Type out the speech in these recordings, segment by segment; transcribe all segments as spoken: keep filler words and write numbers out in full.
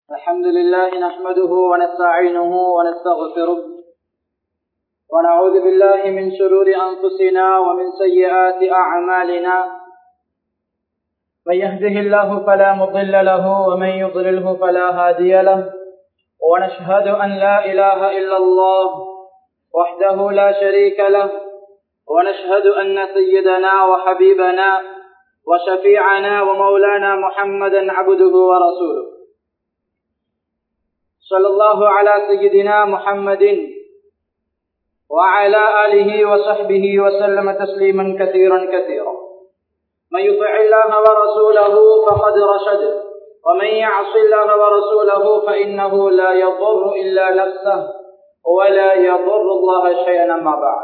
الحمد لله نحمده ونستعينه ونستغفره ونعوذ بالله من شرور أنفسنا ومن سيئات أعمالنا من يهده الله فلا مضل له ومن يضلله فلا هادي له ونشهد أن لا إله إلا الله وحده لا شريك له ونشهد أن سيدنا وحبيبنا وشفيعنا ومولانا محمدا عبده ورسوله صلى الله على سيدنا محمد وعلى آله وصحبه وسلم تسليما كثيرا كثيرا من يطع الله ورسوله فقد رشد ومن يعص الله ورسوله فإنه لا يضر إلا نفسه ولا يضر الله شيئا ما بعد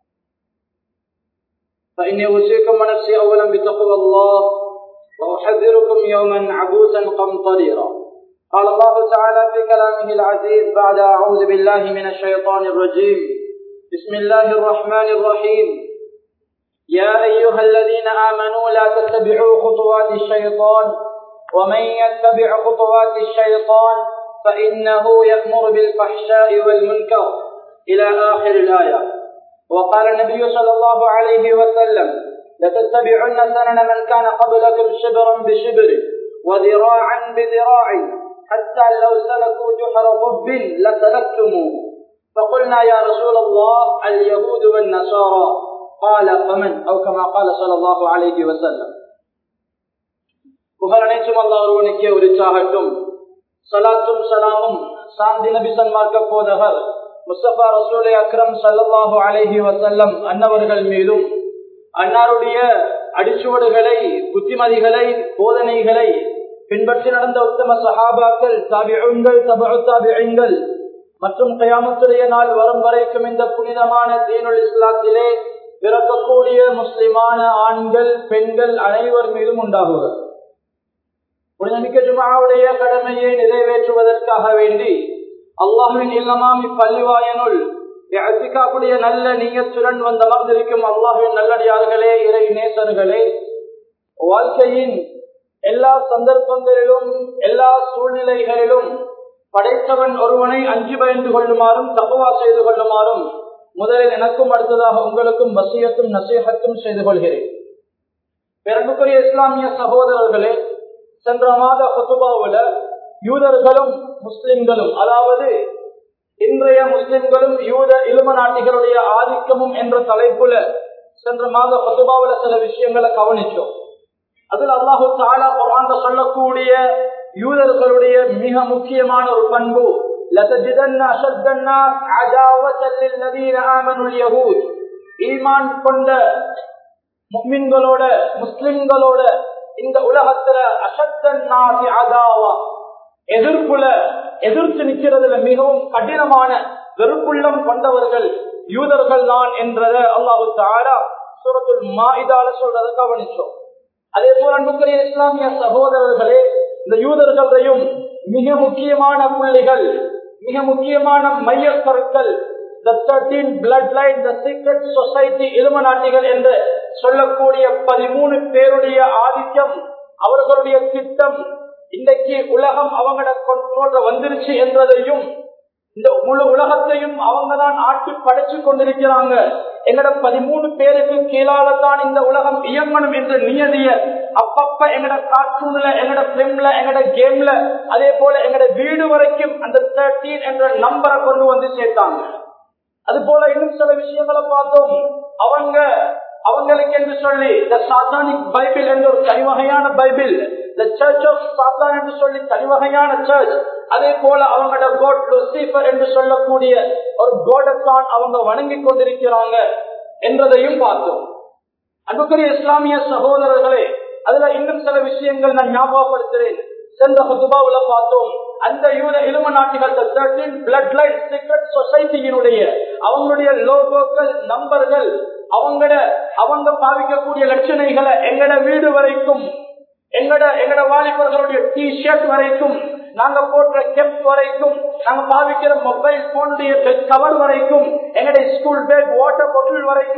فإني أوصيكم ونفسي أولا بتقوى الله وأحذركم يوما عبوسا قمطريرا. قال الله تعالى في كلامه العزيز بعد أعوذ بالله من الشيطان الرجيم بسم الله الرحمن الرحيم يا أيها الذين آمنوا لا تتبعوا خطوات الشيطان ومن يتبع خطوات الشيطان فإنه يأمر بالفحشاء والمنكر إلى آخر الآية. وقال النبي صلى الله عليه وسلم لتتبعن سنن من كان قبلكم شبرا بشبر وذراعا بذراع حتى لو سلكوا جحر ضب لسلكتموه. فقلنا يا رسول الله اليهود والنصارى قال فمن أو كما قال صلى الله عليه وسلم. புகழ் அனைத்தும் அல்லாஹ் ஒருவனுக்கே உரித்தாகட்டும். ஸலாத்தும் ஸலாமும் சாந்தி நபி சன்மார்க்க போதகர் முஸ்தபா ரசூலே அக்ரம் ஸல்லல்லாஹு அலைஹி வஸல்லம் அன்னவர்கள் மீதும் அன்னாருடைய அடிச்சுவடுகளை புத்திமதிகளை போதனைகளை பின்பற்றி நடந்த உத்தம சஹாபாக்கள் தாபிஊன்கள் தபஉ தாபிஈன்கள் மற்றும் கியாமத்துடைய நாள் வரும் வரைக்கும் இந்த புனிதமான தீனுல் இஸ்லாத்திலே பிறக்கக்கூடிய முஸ்லிமான ஆண்கள் பெண்கள் அனைவர் மீதும் உண்டாகுக. புனிதமிக்க ஜும்ஆவுடைய கடமையை நிறைவேற்றுவதற்காக வேண்டி அல்லாஹ்வின் இல்லமாம் இப்பள்ளிவாயனுள் இஅ்திகாஃபுடைய நல்ல நியத்துடன் வந்து அமர்ந்திருக்கும் அல்லாஹ்வின் நல்லடியார்களே, இறை நேசர்களே, வாழ்க்கையின் எல்லா சந்தர்ப்பங்களிலும் எல்லா சூழ்நிலைகளிலும் படைத்தவன் ஒருவனை அஞ்சி பயந்து கொள்ளுமாறும் தக்வா செய்து கொள்ளுமாறும் முதலில் எனக்கும் அடுத்ததாக உங்களுக்கும் வசியத்தும் நசீஹத்தும் செய்து கொள்கிறேன். பெருமைக்குரிய இஸ்லாமிய சகோதரர்களே, சென்ற மாத குத்துபாவுல யூதர்களும் முஸ்லிம்களும், அதாவது இன்றைய முஸ்லிம்களும் யூத இலும நாட்டிகளுடைய ஆதிக்கமும் என்ற தலைப்புல சென்ற மாத குத்துபாவுல சில விஷயங்களை கவனிச்சோம். அதில் அல்லாஹு தஆலா குர்ஆன்ல சொல்லக்கூடிய யூதர்களுடைய மிக முக்கியமான ஒரு பண்பு லதஜிதன்ன அஷத்தன்னாஸ் அதாவத்தல் லில்லதீன ஆமனுல் யஹூத், ஈமான் கொண்ட முஃமின்களோட முஸ்லிம்களோட இந்த உலகத்துல அஷத்தன்னாஸ் அதாவா, எதிர்ப்புல எதிர்த்து நிற்கிறதுல மிகவும் கடினமான வெறுப்புள்ளம் கொண்டவர்கள் யூதர்கள் தான் என்றத அல்லாஹு தஆலா சூரத்துல் மாஇதால சொல்றத கவனிச்சோம். அதே போல அன்புக்குரிய இஸ்லாமிய சகோதரர்களே, இந்த யூதர்களையும் மிக முக்கியமான புள்ளிகள், மிக முக்கியமான மைய கருக்கள், the thirteen bloodline, the secret society இலுமனாட்டிகள் என்று சொல்லக்கூடிய பதிமூணு பேருடைய ஆதிக்கம், அவர்களுடைய திட்டம் இன்றைக்கு உலகம் அவங்களோட கண்ட்ரோல்ல வந்துருச்சு என்றதையும், இந்த முழு உலகத்தையும் அவங்க தான் ஆட்டி படைச்சு கொண்டிருக்கிறாங்க, எங்கட பதிமூணு பேருக்கு கீழால தான் இந்த உலகம் இயங்கணும் என்ற நியதிய அப்பப்ப எங்கட கார்ட்டூன்ல, எங்கட பிலிம்ல, எங்கட கேம்ல, அதே போல எங்கட வீடு வரைக்கும் அந்த தேர்ட்டீன் என்ற நம்பரை கொண்டு வந்து சேர்த்தாங்க. அது போல இன்னும் சில விஷயங்களை பார்த்தோம். அவங்க அவங்களுக்கு என்று சொல்லி த சாத்தானிக் பைபிள் என்ற ஒரு தனிவகையான bible, the church of Satan என்று சொல்லி தனிவகையான சர்ச், அதே போல அவங்களோட கோட் லூசிபர் என்று சொல்லக்கூடிய ஒரு கோடத்தான் அவங்க வணங்கி கொண்டிருக்கிறாங்க என்றதையும் பார்த்தோம். அன்புக்குரிய இஸ்லாமிய சகோதரர்களே, அதுல இன்னும் சில விஷயங்கள் நான் ஞாபகப்படுத்துகிறேன். சென்ற ஹுதுபாவுல பார்த்தோம், அந்த யூத இலும நாட்டிகள் தேர்ட்டீன் பிளட் லைன் சீக்ரெட் சொசைட்டியினுடைய அவங்களுடைய லோகோக்கள், நம்பர்கள், அவங்கட அவங்க பாவிக்கக்கூடிய லட்சணைகளை எங்கட வீடு வரைக்கும், எங்கட எங்கட வாலிபர்களுடைய டி ஷர்ட் வரைக்கும், நாங்க போடுற கெப் வரைக்கும், நாங்க பாவிக்கிற மொபைல் போனுடைய கவர் வரைக்கும், எங்கட ஸ்கூல் பேக், வாட்டர் பாட்டில் வரைக்கும்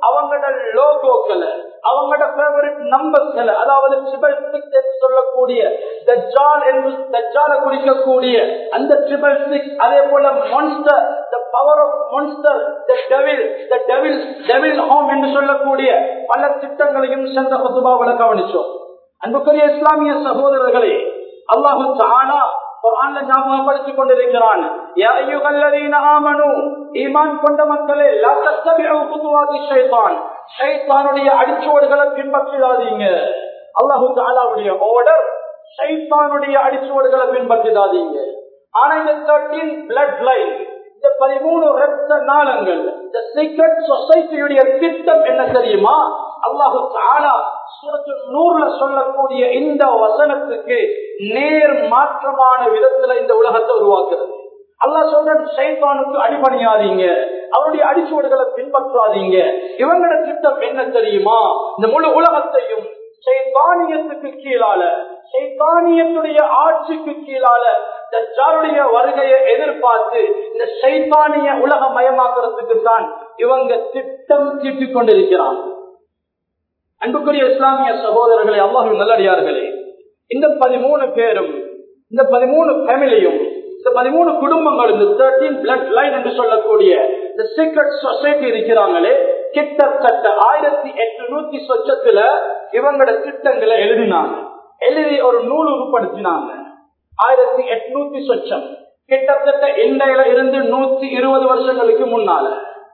அவங்களோட லோகோக்களை, அவங்களோட ஃபேவரட் நம்பர்ஸ்களை, அதாவது ட்ரிபிள் சிக்ஸ் என்று சொல்லக்கூடிய தஜ்ஜால் என்று தஜ்ஜாலை குறிக்கக்கூடிய அந்த ட்ரிபிள் சிக்ஸ், அதே போல monster, the power of monster, the devil, the devil devil home என்று சொல்லக்கூடிய பல திட்டங்களையும் சென்ற குதுபாவில் கவனிச்சோம். அன்புக்குரிய இஸ்லாமிய சகோதரர்களே, அல்லாஹு தஆலா குர்ஆன்ல ஞாபகப்படுத்திக் கொண்டிருக்கிறான், யா அய்யுஹல்லதீன ஆமனூ, ஈமான் கொண்ட மக்களே, லா தத்தபிஉ குதுவாதி ஷைத்தான், ஷைத்தானுடைய அடிச்சுவடுகளை பின்பற்றாதீங்க. அல்லாஹு தஆலாவுடைய ஆர்டர், ஷைத்தானுடைய அடிச்சுவடுகளை பின்பற்றாதீங்க. ஆனா இந்த பதிமூன்று பிளட் லைன், இந்த பதிமூன்று இரத்த நாளங்கள், இந்த சீக்ரெட் சொசைட்டியுடைய திட்டம் என்ன தெரியுமா? அல்லாஹு தஆலா சூரத்துல் நூர்ல சொல்லக்கூடிய இந்த வசனத்துக்கு நேர் மாற்றமான விதத்துல இந்த உலகத்தை உருவாக்குறது. அல்லாஹ் சொல்ற ஷைத்தானுக்கு அடிபணியாதீங்க, அவருடைய அடிச்சுவடுகளை பின்பற்றாதீங்க. இவங்களோட திட்டம் என்ன தெரியுமா? இந்த முழு உலகத்தையும் ஷைத்தானியத்துக்கு கீழால, ஷைத்தானியத்துடைய ஆட்சிக்கு கீழால தஜ்ஜாலுடைய வருகையை எதிர்பார்த்து இந்த ஷைத்தானிய உலக மயமாக்குறதுக்கு தான் இவங்க திட்டம் தீட்டிக் கொண்டிருக்கிறாங்க. அன்புக்குரிய இஸ்லாமிய சகோதரர்களே, அல்லாஹ்வின் நல்லடியார்களே, இந்த பதிமூணு பேரும், இந்த பதிமூணு ஃபேமிலியும், இந்த பதிமூணு குடும்பங்களும், இந்த பதிமூன்று பிளட் லைன் என்று சொல்லக்கூடிய இந்த சீக்ரெட் சொசைட்டி இருக்கிறாங்களே, கிட்டத்தட்ட ஆயிரத்தி எட்டுநூத்தி சொச்சத்துல இவங்களோட திட்டங்களை எழுதினாங்க. எழுதி ஒரு நூல் உருப்படுத்தினாங்க. ஆயிரத்தி எட்நூத்தி சொச்சம், கிட்டத்தட்ட இன்றையில இருந்து நூத்தி இருபது வருஷங்களுக்கு முன்னால.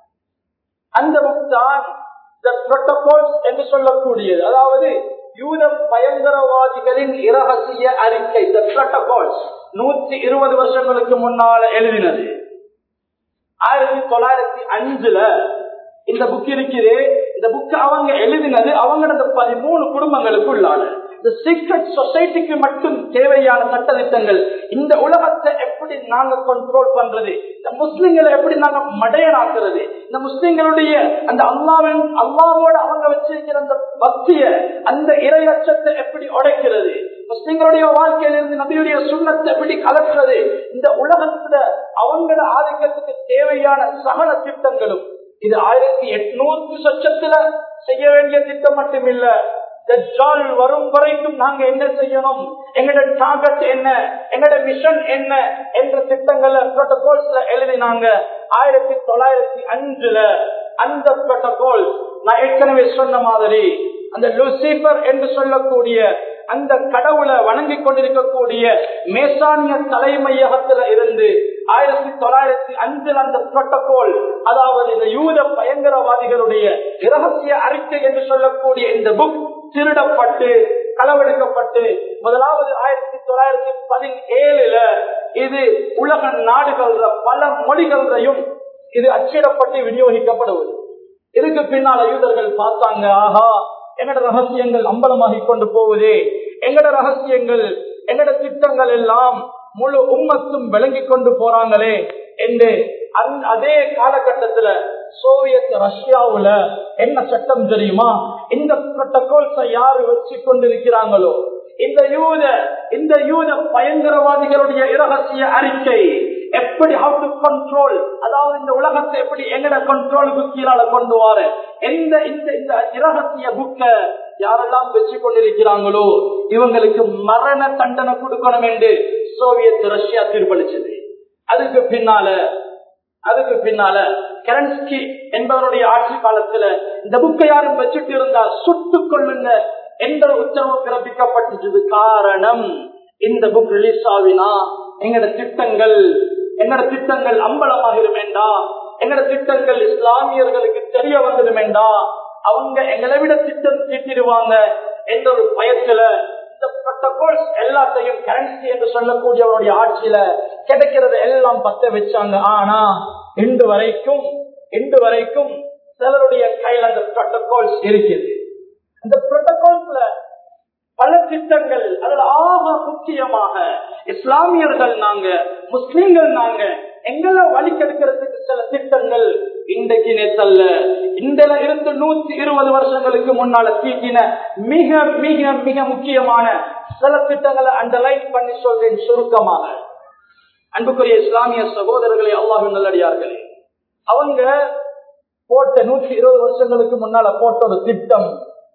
அந்த புக் தான் The Protocols என்று சொல்லக்கூடியது, அதாவது யூத பயங்கரவாதிகளின் இரகசிய அறிக்கை. The Protocols நூத்தி இருபது வருஷங்களுக்கு முன்னால எழுதினது. ஆயிரத்தி தொள்ளாயிரத்தி அஞ்சுல இந்த புக் இருக்குது. இந்த புக் அவங்க எழுதினது அவங்களோட பதிமூணு குடும்பங்களுக்கு உள்ளான இந்த சீக்ரெட் சொசைட்டிக்கு மட்டும் தேவையான சட்டத்திட்டங்கள். இந்த உலகத்தை எப்படி நாங்க கண்ட்ரோல் பண்றது, இந்த முஸ்லிம்களை எப்படி நாங்க மடையனாக்குறது, இந்த முஸ்லிம்களுடைய அந்த அல்லாவின் அல்லாவோட அவங்க வச்சிருக்கிற அந்த பக்திய, அந்த இறையச்சத்தை எப்படி உடைக்கிறது, முஸ்லிம்களுடைய வாழ்க்கையிலிருந்து நபியுடைய சுண்ணத்தை எப்படி கலக்கிறது, இந்த உலகத்துல அவங்கள ஆதிக்கத்துக்கு தேவையான சகல திட்டங்களும் இது ஆயிரத்தி எட்நூத்தி சொச்சத்துல செய்ய வேண்டிய திட்டம் மட்டும் இல்ல. தஜ்ஜால் வரும் வரைக்கும் நாங்க என்ன செய்யணும், எங்களோட டார்கெட் என்ன, எங்களோட மிஷன் என்ன என்ற திட்டங்களை புரோட்டோகால்ஸ்ல எழுதினாங்க. ஆயிரத்தி தொள்ளாயிரத்தி அஞ்சுல அந்த புரோட்டோகால் நான் ஏற்கனவே சொன்ன மாதிரி அந்த லூசிபர் என்று சொல்லக்கூடிய அந்த கடவுளை வணங்கி கொண்டிருக்கக்கூடிய மேசானிய தலைமையகத்துல இருந்து ஆயிரத்தி தொள்ளாயிரத்தி அஞ்சில் அந்த புரோட்டோகால், அதாவது இந்த யூத பயங்கரவாதிகளுடைய இரகசிய அறிக்கை என்று சொல்லக்கூடிய இந்த புக் திருடப்பட்டு களவெடுக்கப்பட்டு முதலாவது ஆயிரத்தி தொள்ளாயிரத்தி பதினேழுல இது உலக நாடுகள் பல மொழிகளையும் இது அச்சிடப்பட்டு விநியோகிக்கப்படுவது. இதுக்கு பின்னால யூதர்கள் பார்த்தாங்க, ஆஹா எங்கட ரகசியங்கள் அம்பலமாகி கொண்டு போகுதே, எங்கட ரகசியங்கள் எங்கட திட்டங்கள் எல்லாம் முழு உம்மத்தும் விளங்கி கொண்டு போறாங்களே என்று அதே காலகட்டத்துல சோவியத் ரஷ்யாவுல என்ன சட்டம் தெரியுமா? இந்த புரோட்டோகால்ஸை யாரு வச்சு கொண்டிருக்கிறாங்களோ இந்த யூத இந்த யூத பயங்கரவாதிகளுடைய இரகசிய அறிக்கை எப்படி how to control, அதாவது இந்த உலகத்தை எப்படி எங்கட கண்ட்ரோலுக்கு கீழால கொண்டு வர எந்த இந்த இந்த இரகசிய புக்க யாரெல்லாம் வச்சு கொண்டிருக்கிறாங்களோ இவங்களுக்கு மரண தண்டனை கொடுக்கணும் என்று சோவியத் ரஷ்யா தீர்ப்பளிச்சது. அதுக்கு பின்னால அதுக்கு பின்னால கெரன்ஸ்கி என்பவருடைய ஆட்சி காலத்துல இந்த புக்கை யாரும் வச்சுட்டு இருந்தா சுட்டுக் கொள்ளுங்க என்ற உத்தரவு பிறப்பிக்கப்பட்டது. காரணம், இந்த புக் ரிலீஸ் ஆகினா எங்கட திட்டங்கள் எங்கட திட்டங்கள் அம்பலமாகிடும் வேண்டாம், எங்கட திட்டங்கள் இஸ்லாமியர்களுக்கு தெரிய வந்துடும் வேண்டாம், அவங்க எங்களை விட திட்டம் தீட்டிடுவாங்க என்ற ஒரு பயத்துல இந்த புரோட்டோகால்ஸ் எல்லாத்தையும் கரன்சி என்று சொல்லக்கூடியவருடைய ஆட்சியில கிடைக்கிறது எல்லாம் பத்த வச்சாங்க. ஆனா இன்று வரைக்கும் இன்று வரைக்கும் சிலருடைய கையில் அந்த புரோட்டோகால்ஸ் இருக்குது. அந்த புரோட்டோகால்ஸ்ல பல திட்டங்கள், அதுல ஆக முக்கியமாக இஸ்லாமியர்கள் நாங்க, முஸ்லிம்கள் நாங்க, எங்களை வழிகெடுக்கிறதுக்கு சில திட்டங்கள் இன்றைக்கு நேத்தல்ல, இந்தில இருந்து நூத்தி இருபது வருஷங்களுக்கு முன்னால தீட்டின மிக மிக மிக முக்கியமான சில திட்டங்களை அண்டர்லைன் பண்ணி சொல்றேன் சுருக்கமாக. அன்புக்குரிய இஸ்லாமிய சகோதரர்களே, அல்லாஹ்வின் நல்லடியார்களே, அவங்க போட்ட நூற்றி இருபது வருஷங்களுக்கு முன்னால போட்ட ஒரு திட்டம்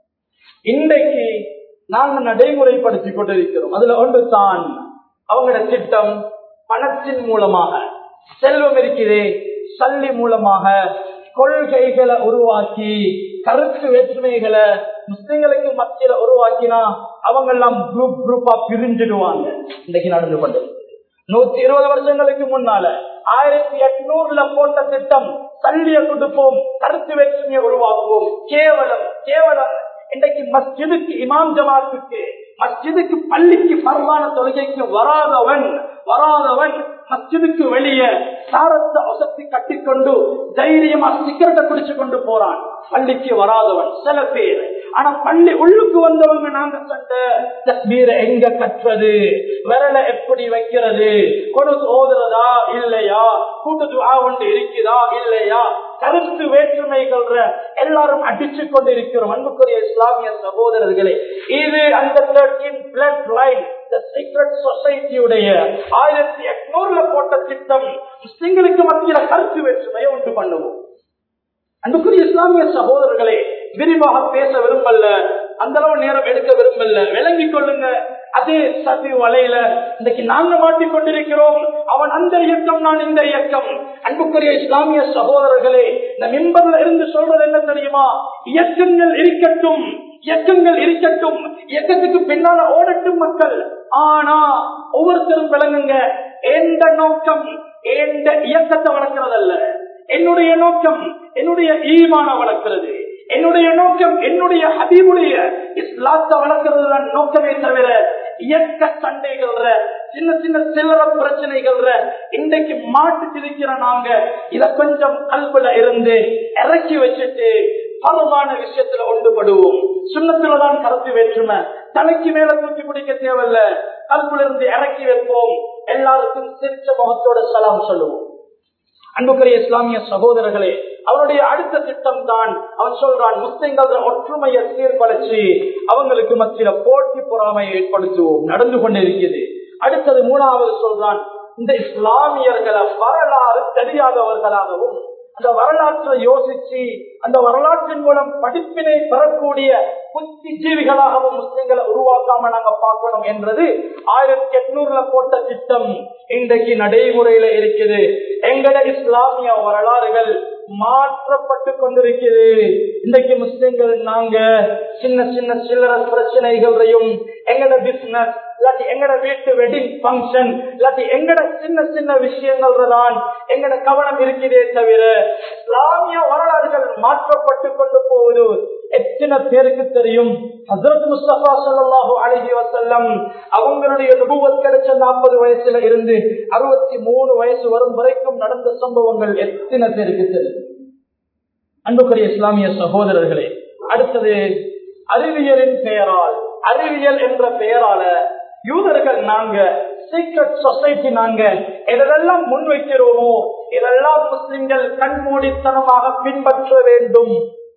இன்றைக்கு நாங்க நடைமுறைப்படுத்தி கொண்டிருக்கிறோம். அதுல ஒன்று தான் அவங்களோட திட்டம். பணத்தின் மூலமாக, செல்வம் இருக்கிறே சல்லி மூலமாக கொள்கைகளை உருவாக்கி, கருத்து வேற்றுமைகளை முஸ்லிம்களுக்கு மத்தியில உருவாக்கினா அவங்க எல்லாம் குரூப் குரூப்பா பிரிஞ்சிடுவாங்க. இன்றைக்கு நடந்து கொண்டு நூத்தி இருபது வருஷங்களுக்கு முன்னால ஆயிரத்தி எட்நூறுல போட்ட திட்டம் சல்லிய கொடுப்போம், கருத்து வேற்றுமையை உருவாக்குவோம். கேவலம் கேவலம் இன்றைக்கு மஸ்ஜிதுக்கு, இமாம் ஜமாத்துக்கு, மஸ்ஜிதுக்கு, பள்ளிக்கு, பரவான தொழுகைக்கு வராதவன் வராதவன் மஸ்ஜிதுக்கு வெளியே சாரத்தை ஒசத்தி கட்டிக்கொண்டு தைரியமா சிகரெட்டை குடிச்சு கொண்டு போறான். பள்ளிக்கு வராதவன் சில பேர். ஆனா பள்ளி உள்ளுக்கு வந்தவங்க நாங்க சண்டை தக்பீரை எங்க கற்றது, விரலை எப்படி வைக்கிறது, கொடுத்து ஓதுறதா இல்லையா, கூட்டு துஆ ஒன்று இருக்குதா இல்லையா, கருத்து வேற்றுமைகள் எல்லாரும் அடிச்சு கொண்டு இருக்கிறோம். அன்புக்குரிய இஸ்லாமிய சகோதரர்களே, இது அந்த பிளட் லைன் சீக்ரெட் சொசைட்டியுடைய ஆயிரத்தி எட்நூறுல போட்ட திட்டம். முஸ்லிம்களுக்கு மத்தியில கருத்து வேற்றுமையை உண்டு பண்ணுவோம். அன்புக்குரிய இஸ்லாமிய சகோதரர்களே, விரிவாக பேச விரும்பல, அந்த அளவு நேரம் எடுக்க விரும்பல, விளங்கிக் கொள்ளுங்க. அதே சதி வலையில இன்றைக்கு நாங்க மாட்டிக்கொண்டிருக்கிறோம். அவன் அந்த இயக்கம், நான் இந்த இயக்கம். அன்புக்குரிய இஸ்லாமிய சகோதரர்களே, இந்த மிம்பர்ல இருந்து சொல்றது என்ன தெரியுமா? இயக்கங்கள் இருக்கட்டும், இயக்கங்கள் இருக்கட்டும், இயக்கத்துக்கு பின்னால ஓடட்டும் மக்கள். ஆனா ஒவ்வொருத்தரும் விளங்குங்க, எந்த நோக்கம் எந்த இயக்கத்தை வளர்க்கிறதல்ல. என்னுடைய நோக்கம் என்னுடைய ஈமான வளர்க்கிறது. என்னுடைய நோக்கம் என்னுடைய ஹபீபுடைய இஸ்லாத்தை வளர்க்கிறது தான் நோக்கமே தவிர இயக்க சண்டைகள், சின்ன சின்ன சில்லற பிரச்சனைகள் இன்றைக்கு மாட்டு திரிக்கிற நாங்க இத கொஞ்சம் கல்புல இருந்து இறக்கி வச்சுட்டு பலமான விஷயத்துல ஒன்றுபடுவோம். சுண்ணத்துலதான் கருத்து வேற்றுமை. தலைக்கு மேல தூக்கி பிடிக்க தேவையில்ல, கல்புல இருந்து இறக்கி வைப்போம். எல்லாருக்கும் சிரிச்ச முகத்தோட சலாம் சொல்லுவோம். அன்புக்குரிய இஸ்லாமிய சகோதரர்களே, அவருடைய அடுத்த திட்டம் தான் அவன் சொல்றான், முஸ்லிம்கள் ஒற்றுமையை சீர்படுத்தி அவங்களுக்கு மத்தியில போட்டி பொறாமையை ஏற்படுத்துவோம். நடந்து கொண்டிருக்கிறது. அடுத்தது மூணாவது சொல்றான், இந்த இஸ்லாமியர்களை வரலாறு தெரியாதவர்களாகவும், அந்த வரலாற்றை யோசிச்சு அந்த வரலாற்றின் மூலம் படிப்பினை பெறக்கூடிய புத்திஜீவிகளாகவும் முஸ்லிம்களை உருவாக்காம நாங்க பார்க்கணும் என்றது ஆயிரத்தி எட்நூறுல போட்ட திட்டம் இன்றைக்கு நடைமுறையில இருக்குது. எங்கட இஸ்லாமிய வரலாறுகள் மாற்றப்பட்டு கொண்டிருக்கிறது. இன்றைக்கு முஸ்லிம்கள் நாங்க சின்ன சின்ன சில்லற பிரச்சனைகளையும், எங்கட பிசினஸ் இல்லாட்டி எங்கட வீட்டு வெட்டிங் பங்கன் இல்லாட்டி எங்கட சின்ன சின்ன விஷயங்கள் தான் எங்கட கவனம் இருக்கிறதே தவிர இஸ்லாமிய வரலாறுகள் மாற்றப்பட்டு கொண்டு போவது எத்தனை பேருக்கு தெரியும்? ஹஜ்ரத் முஸ்தபா ஸல்லல்லாஹு அலைஹி வஸல்லம் அவங்களுடைய நுபுவத் கிடைச்ச நாற்பது வயசுல இருந்து அறுபத்தி மூணு வயசு வரும் வரைக்கும் நடந்த சம்பவங்கள் எத்தனை பேருக்கு தெரியும்? அன்புக்குரிய இஸ்லாமிய சகோதரர்களே, அடுத்தது அறிவியலின் பெயரால், அறிவியல் என்ற பெயரால யூதர்கள் நாங்க சீக்ரெட் சொசைட்டி நாங்க இதெல்லாம் முன்வைக்கிறோமோ இதெல்லாம் முஸ்லிம்கள் கண்மூடித்தனமாக பின்பற்ற வேண்டும்,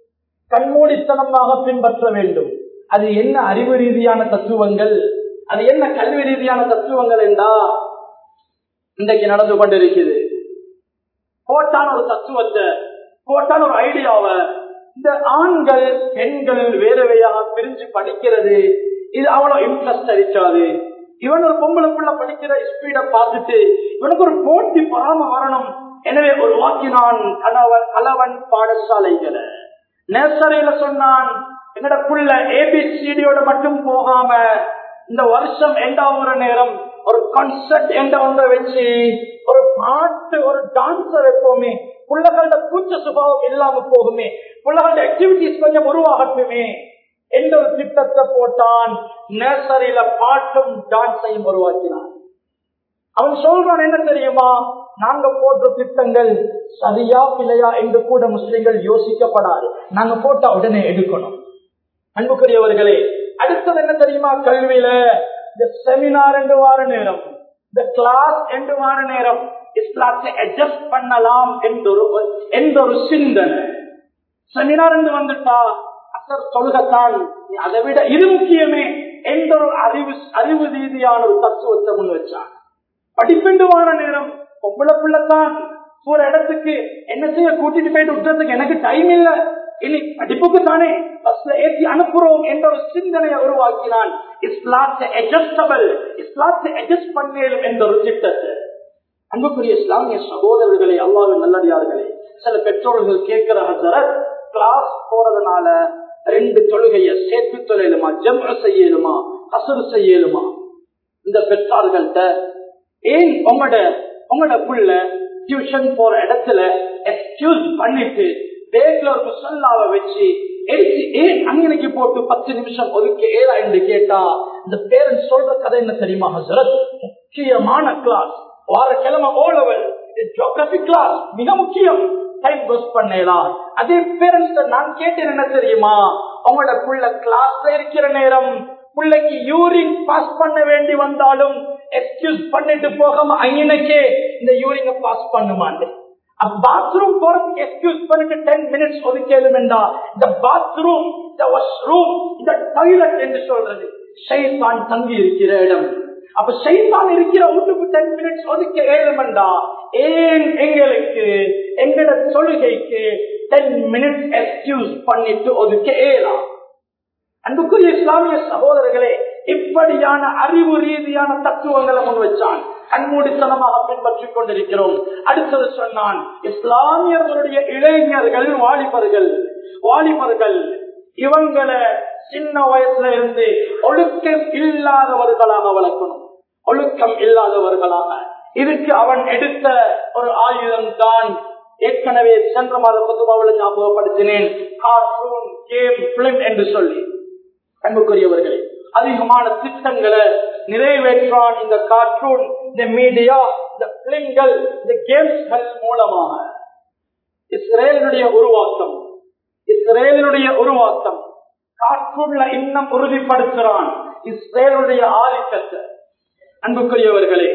கண்மூடித்தனமாக பின்பற்ற வேண்டும். அது என்ன அறிவு ரீதியான தத்துவங்கள், அது என்ன கல்வி ரீதியான தத்துவங்கள் என்றா இன்றைக்கு நடந்து கொண்டிருக்கிறது. போட்டான ஒரு தத்துவத்தை, போட்டான ஒரு ஐடியாவை இந்த ஆண்கள் பெண்கள் வேறவையாக பிரிஞ்சு படிக்கிறது, இது அவ்வளவு இன்ட்ரெஸ்ட் அடிச்சாது. இவன் ஒரு பொம்பளைக்குள்ள படிக்கிற ஸ்பீட பார்த்துட்டு இவனுக்கு ஒரு போட்டி பொறாம வரணும். எனவே ஒரு வாக்கினான் கணவன் கலவன் பாடசாலைகளை நேசரையில சொன்னான், என்னோட புள்ள ஏபிசிடியோட மட்டும் போகாம இந்த வருஷம் எண்டாவது நேரம் ஒரு கான்சர்ட் என்ற ஒன்றை வச்சு ஒரு பாட்டு ஒரு டான்ஸர் எப்பவுமே பிள்ளைகளோட கூச்ச சுபாவம் இல்லாம போகுமே, பிள்ளைகளோட ஆக்டிவிட்டிஸ் கொஞ்சம் உருவாகட்டுமே என்ற ஒரு திட்டத்தை போட்டான். நேசரியில பாட்டும் டான்ஸையும் உருவாக்கினான். அவன் சொல்றான் என்ன தெரியுமா, நாங்க போட்ட திட்டங்கள் சரியா பிழையா என்று கூட முஸ்லிம்கள் யோசிக்கப்படாது, நாங்க போட்டா உடனே எடுக்கணும். அன்புக்குரியவர்களே, அடுத்தது என்ன தெரியுமா, கல்வியில இந்த செமினார் என்று வார நேரம், இந்த கிளாஸ் என்று வார நேரம் இஸ்லாத்தை அட்ஜஸ்ட் பண்ணலாம் என்ற ஒரு சிந்தனை. செமினார் என்று வந்துட்டா அசர் தொழுகத்தான், அதை விட இது முக்கியமே என்ற ஒரு அறிவு அறிவு ரீதியான ஒரு தத்துவத்தை முன் வச்சான். படிப்பெண்டு வார நேரம் பொம்பளை பிள்ளைத்தான் ஒரு இடத்துக்கு என்ன செய்ய கூட்டிட்டு போயிட்டு விட்டுறதுக்கு எனக்கு டைம் இல்ல, இனி படிப்புக்கு தானே பஸ்ல ஏற்றி அனுப்புறோம் என்ற ஒரு சிந்தனையை உருவாக்கினான். இஸ்லாத்தை அட்ஜஸ்டபிள், இஸ்லாத்தை அட்ஜஸ்ட் பண்ணேலும் என்ற ஒரு திட்டத்தை. அன்புக்குரிய இஸ்லாமிய சகோதரர்களே, அல்லாஹ்வின் நல்லடியார்களே, சில பெற்றோர்கள் கேட்கிற ஹஸரத், கிளாஸ் போறதுனால ரெண்டு தொழுகையை சேர்த்து தொழிலுமா, ஜம்அ செய்யலுமா, கஸ்ர் செய்யலுமா? இந்த பெற்றார்கள்ட்ட ஏன் உங்களோட உங்களோட புள்ள டியூஷன் போற இடத்துல எக்ஸ்கியூஸ் பண்ணிட்டு பேக்ல ஒரு முசல்லாவை வச்சு ஏன் அங்கனைக்கு போட்டு பத்து நிமிஷம் ஒதுக்கி ஏதா என்று கேட்டா, இந்த பேரண்ட்ஸ் சொல்ற கதை என்ன தெரியுமா ஹஸரத்? முக்கியமான கிளாஸ், வார கிழமை ஓ லெவல் ஜியோகிராபி கிளாஸ் மிக முக்கியம், டைம் வேஸ்ட் பண்ணலாம். அதே பேரண்ட்ஸ் நான் கேட்டேன் என்ன தெரியுமா, உங்களோட புள்ள கிளாஸ்ல இருக்கிற நேரம் பிள்ளைக்கு யூரின் பாஸ் பண்ண வேண்டி வந்தாலும் எக்ஸ்கியூஸ் பண்ணிட்டு போகாம அங்கனக்கே இந்த யூரினை பாஸ் பண்ணுமாண்டு. பாத்ரூம் போறதுக்கு எக்ஸ்கியூஸ் பண்ணிட்டு டென் மினிட்ஸ் ஒதுக்கலும் என்றா, இந்த பாத்ரூம், இந்த வாஷ்ரூம், இந்த டாய்லெட் என்று சொல்றது ஷைத்தான் தங்கி இருக்கிற இடம். அப்ப ஷைத்தான் இருக்கிற வீட்டுக்கு டென் மினிட்ஸ் ஒதுக்க ஏழுமெண்டா, ஏன் எங்களுக்கு எங்கட தொழுகைக்கு டென் மினிட்ஸ் எக்ஸ்கியூஸ் பண்ணிட்டு ஒதுக்க ஏலாம்? அன்புக்குரிய இஸ்லாமிய சகோதரர்களே, இப்படியான அறிவு ரீதியான தத்துவங்களை முன் வச்சான், கண்மூடித்தனமாக பின்பற்றிக் கொண்டிருக்கிறோம். அடுத்தது சொன்னான், இஸ்லாமியர்களுடைய இளைஞர்கள், வாலிபர்கள் வாலிபர்கள் இவங்களை சின்ன வயசுல இருந்து ஒழுக்கம் இல்லாதவர்களாக வளர்க்கணும், ஒழுக்கம் இல்லாதவர்களாக. இதுக்கு அவன் எடுத்த ஒரு ஆயுதம் தான் ஏற்கனவே சென்ற மாத குதுபாவில் ஞாபகப்படுத்தினேன், கார்ட்டூன், கேம், பிலிம் என்று சொல்லி. அன்புக்குரியவர்களே, அதிகமான திட்டங்களை நிறைவேற்றான் இந்த கார்ட்டூன், இந்த மீடியா, இந்த பிலிம்கள், இந்த கேம்ஸ்கள் மூலமாக. இஸ்ரேலுடைய உருவாக்கம் இஸ்ரேலுடைய உருவாக்கம் கார்ட்டூன்ல இன்னும் உறுதிப்படுத்துறான் இஸ்ரேலுடைய ஆதிக்கத்தை. அன்புக்குரியவர்களே,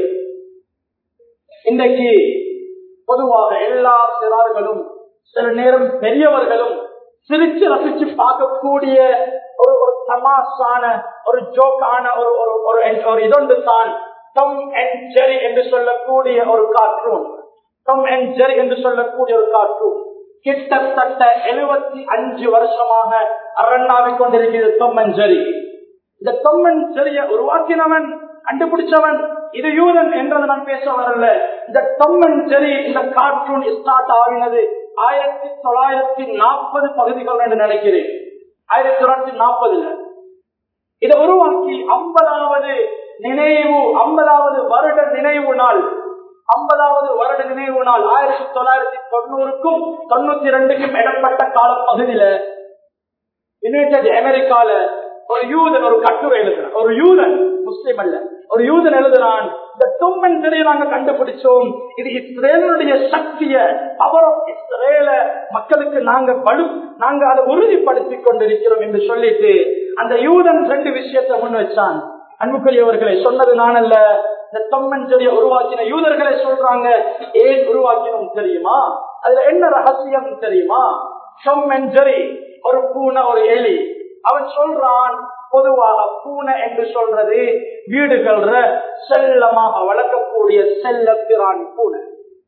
இன்றைக்கு பொதுவாக எல்லா சிறார்களும் சில நேரம் பெரியவர்களும் சிரிச்சு ரசிச்சு பார்க்கக்கூடிய ஒரு ஒரு தமாஷான ஒரு ஜோக்கான ஒரு ஒரு இதொன்று தான் டாம் அண்ட் ஜெர்ரி என்று சொல்லக்கூடிய ஒரு கார்ட்டூன். டாம் அண்ட் ஜெர்ரி என்று சொல்லக்கூடிய ஒரு கார்ட்டூன் கிட்டத்தட்ட எழுபத்தி அஞ்சு வருஷமாக அரண்ணாவிக் கொண்டிருக்கிறது டாம் அண்ட் ஜெர்ரி. இந்த டாம் அண்ட் ஜெர்ரியை உருவாக்கினவன், கண்டுபிடிச்சவன் இது யூதன் என்றது நான் பேச வரல. இந்த டாம் அண்ட் ஜெர்ரி, இந்த கார்ட்டூன் ஸ்டார்ட் ஆகினது ஆயிரத்தி தொள்ளாயிரத்தி நாற்பது பகுதிகள் என்று நினைக்கிறேன். ஆயிரத்தி தொள்ளாயிரத்தி நாற்பதுல இதை உருவாக்கி ஐம்பதாவது நினைவு ஐம்பதாவது வருட நினைவு நாள் ஐம்பதாவது வருட நினைவு நாள் ஆயிரத்தி தொள்ளாயிரத்தி தொண்ணூறுக்கும் தொண்ணூத்தி ரெண்டுக்கும் இடப்பட்ட கால பகுதியில யுனைடெட் அமெரிக்கால ஒரு யூதன் ஒரு கட்டுரை எழுதுறான். ஒரு யூதன், முஸ்லிம் அல்ல, ஒரு யூதன் எழுதுறான், இந்த டாம் அண்ட் ஜெர்ரி நாங்க கண்டுபிடிச்சோம், இது இஸ்ரேலுடைய சக்திய, பவர் ஆஃப் இஸ்ரேல மக்களுக்கு நாங்க வலு நாங்க அதை உறுதிப்படுத்திக் கொண்டிருக்கிறோம் என்று சொல்லிட்டு அந்த யூதன் ரெண்டு விஷயத்தை முன் வச்சான். அன்புக்குரியவர்களை, சொன்னது நான் அல்ல, இந்த டாம் அண்ட் ஜெர்ரியை உருவாக்கின யூதர்களை சொல்றாங்க. ஏன் உருவாக்கினோம் தெரியுமா? அதுல என்ன ரகசியம் தெரியுமா? டாம் அண்ட் ஜெர்ரி ஒரு பூனை, ஒரு எலி. அவன் சொல்றான், பொதுவாக பூனை என்று சொல்றது வீடுகள்ல செல்லமாக வளர்க்கக்கூடிய செல்ல பிராணி பூனை.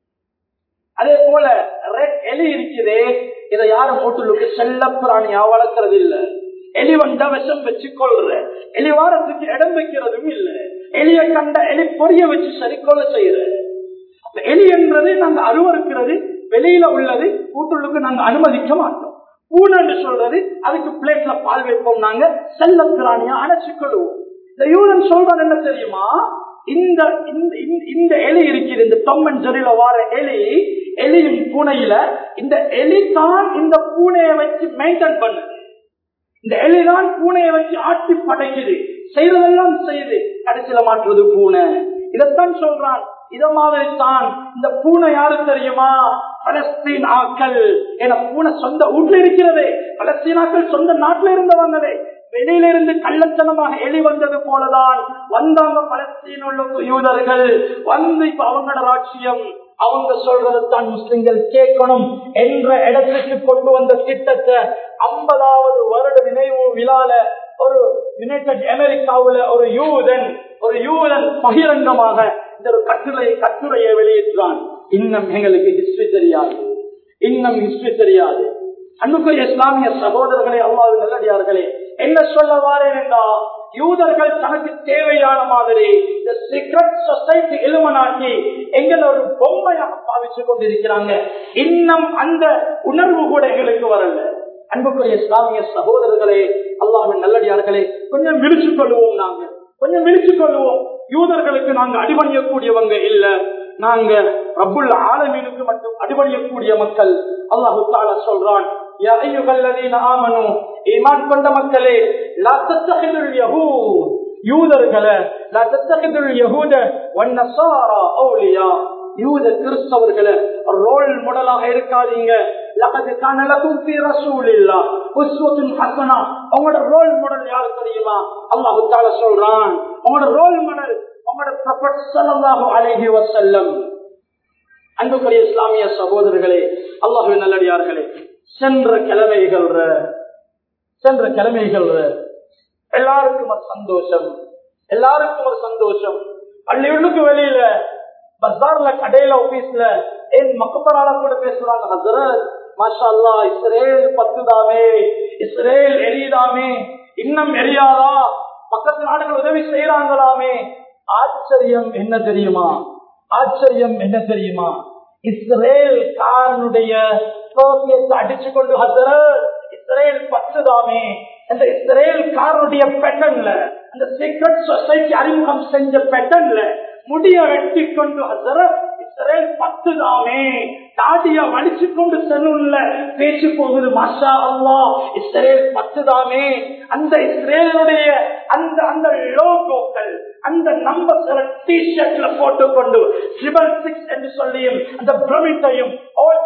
அதே போல ரெட் எலி இருக்கிறதே, இதை யாரும் வீட்டுக்கு செல்ல பிராணியா வளர்க்கறது இல்ல. எலி வந்தா விஷம் வச்சு கொள்ற, எலி வாரத்துக்கு இடம் வைக்கிறதும் இல்ல. எலிய கண்ட எலி பொரிய வச்சு சரி கொலை செய்யற. எலி என்றது நாங்க அருவருக்கிறது, வெளியில உள்ளது வீட்டுக்கு நாங்க அனுமதிக்க மாட்டோம். பூனை சொல்றது அதுக்கு பிளேட்ல பால் வைப்போம், நாங்க செல்ல பிராணியா அணைச்சிக்கொள்வோம். இந்த யூதன் சொல்றது என்ன தெரியுமா? இந்த இந்த எலி இருக்கிறது, இந்த டாம் அண்ட் ஜெர்ரில வார எலி, எலியின் பூனையில இந்த எலி தான் இந்த பூனையை வச்சு மெயின்டைன் பண்ணுது. இந்த எலிதான் பூனையை வச்சு ஆட்டி படைக்குது, செய்யறதெல்லாம் செய்யுது, கடைசியில மாற்றுறது பூனை. இதைத்தான் சொல்றான். இத மாதிரி தான் இந்த பூனை யாரு தெரியுமா? பலஸ்தீன் ஆக்கள். என பூனை சொந்த வீட்டுல இருக்கிறது, பலஸ்தீனாக்கள் சொந்த நாட்டில இருந்தவங்களே. வெளியில இருந்து கள்ளத்தனமாக எலி வந்தது போலதான் வந்தாங்க பலஸ்தீன் உள்ள யூதர்கள். வந்து இப்ப அவங்களோட ராட்சியம், அவங்க சொல்றதுதான் முஸ்லிம்கள் கேட்கணும் என்ற இடத்துக்கு கொண்டு வந்த திட்டத்தை ஐம்பதாவது வருட நினைவு விழால ஒரு யுனைடெட் அமெரிக்காவுல ஒரு யூதன் ஒரு யூதன் பகிரங்கமாக இந்த ஒரு கட்டுரை கட்டுரையை வெளியிட்டான். இன்னும் எங்களுக்கு ஹிஸ்டரி தெரியாது, இன்னும் ஹிஸ்டரி தெரியாது. அன்புக்குரிய இஸ்லாமிய சகோதரர்களே, அல்லாஹ்வின் நல்லடியார்களே, என்ன சொல்ல வாரேன் என்றால், யூதர்கள் தனக்கு தேவையான மாதிரி இந்த சீக்ரெட் சொசைட்டி இலுமனாக்கி எங்களை ஒரு பொம்மையாக பாவிச்சு கொண்டிருக்கிறாங்க. இன்னும் அந்த உணர்வு கூட எங்களுக்கு வரல. அன்புக்குரிய இஸ்லாமிய சகோதரர்களே, அல்லாஹ்வின் நல்லடியார்களே, கொஞ்சம் விழிச்சுக் கொள்வோம். நாங்க கொஞ்சம் விழிச்சுக் கொள்வோம். யூதர்களுக்கு நாங்க அடிபணியக்கூடியவங்க இல்ல, நாங்க ரப்புல் ஆலமீனுக்கு மட்டும் அடிபணியக்கூடிய மக்கள். அல்லாஹ் தஆலா சொல்றான், யா அய்யுஹல்லதீன ஆமனூ, ஈமான் கொண்ட மக்களே, லா தத்தஹிதுல் யஹூத், யூதர்களை, லா தத்தஹிதுல் யஹூத வன்னஸாரா அவுலியா, யூத கிறிஸ்தவர்களை ரோல் மாடலாக இருக்காதீங்க. லகத் கான லகும் ஃபீ ரசூலில்லாஹ் உஸ்வத்துன் ஹஸனா, அவங்களோட ரோல் மாடல் யாரு தெரியுமா? அல்லாஹ் தஆலா சொல்றான், அவங்களோட ரோல் மாடல் அவங்களோட ப்ராஃபட் ஸல்லல்லாஹு அலைஹி வஸல்லம். அன்புக்குரிய இஸ்லாமிய சகோதரர்களே, அல்லாஹ்வின் நல்லடியார்களே, சென்ற கிழமைகள் சென்ற கிழமைகள் எல்லாருக்கும் ஒரு சந்தோஷம், எல்லாருக்கும் ஒரு சந்தோஷம். பள்ளியுள்ளுக்கு வெளியில, பஜார்ல, கடையில, ஆபீஸ்ல, என் மக்பரால கூட பேசுறாங்க, ஹஸரத் மாஷா அல்லாஹ் இஸ்ரேல் பத்துதாமே, இஸ்ரேல் எரியுதாமே, இன்னும் எரியாதா, பக்கத்து நாடுகள் உதவி செய்யறாங்களாமே. ஆச்சரியம் என்ன தெரியுமா? ஆச்சரியம் என்ன தெரியுமா? இஸ்ரேல் காரனுடைய அடிச்சு கொண்டு ஹஸரத் இஸ்ரேல் பத்துதாமே, அந்த இஸ்ரேல் காரனுடைய பேட்டர்ன்ல, அந்த சீக்ரெட் சொசைட்டி அறிமுகம் செஞ்ச பேட்டர்ன்ல முடிய வெட்டி கொண்டு ஹஸரத் இஸ்ரேல் பத்துதாமே, தாடிய வலிச்சு கொண்டு செல்லுள்ள பேச்சு போகுது. மாஷா அல்லாஹ் இஸ்ரேல் பத்துதாமே. அந்த இஸ்ரேலுடைய அந்த அந்த லோகோக்கள், அந்த நம்பர் டி ஷர்ட்ல போட்டுக்கொண்டு ட்ரிபிள் சிக்ஸ் என்று சொல்லியும் அந்த பிரமிட்டையும்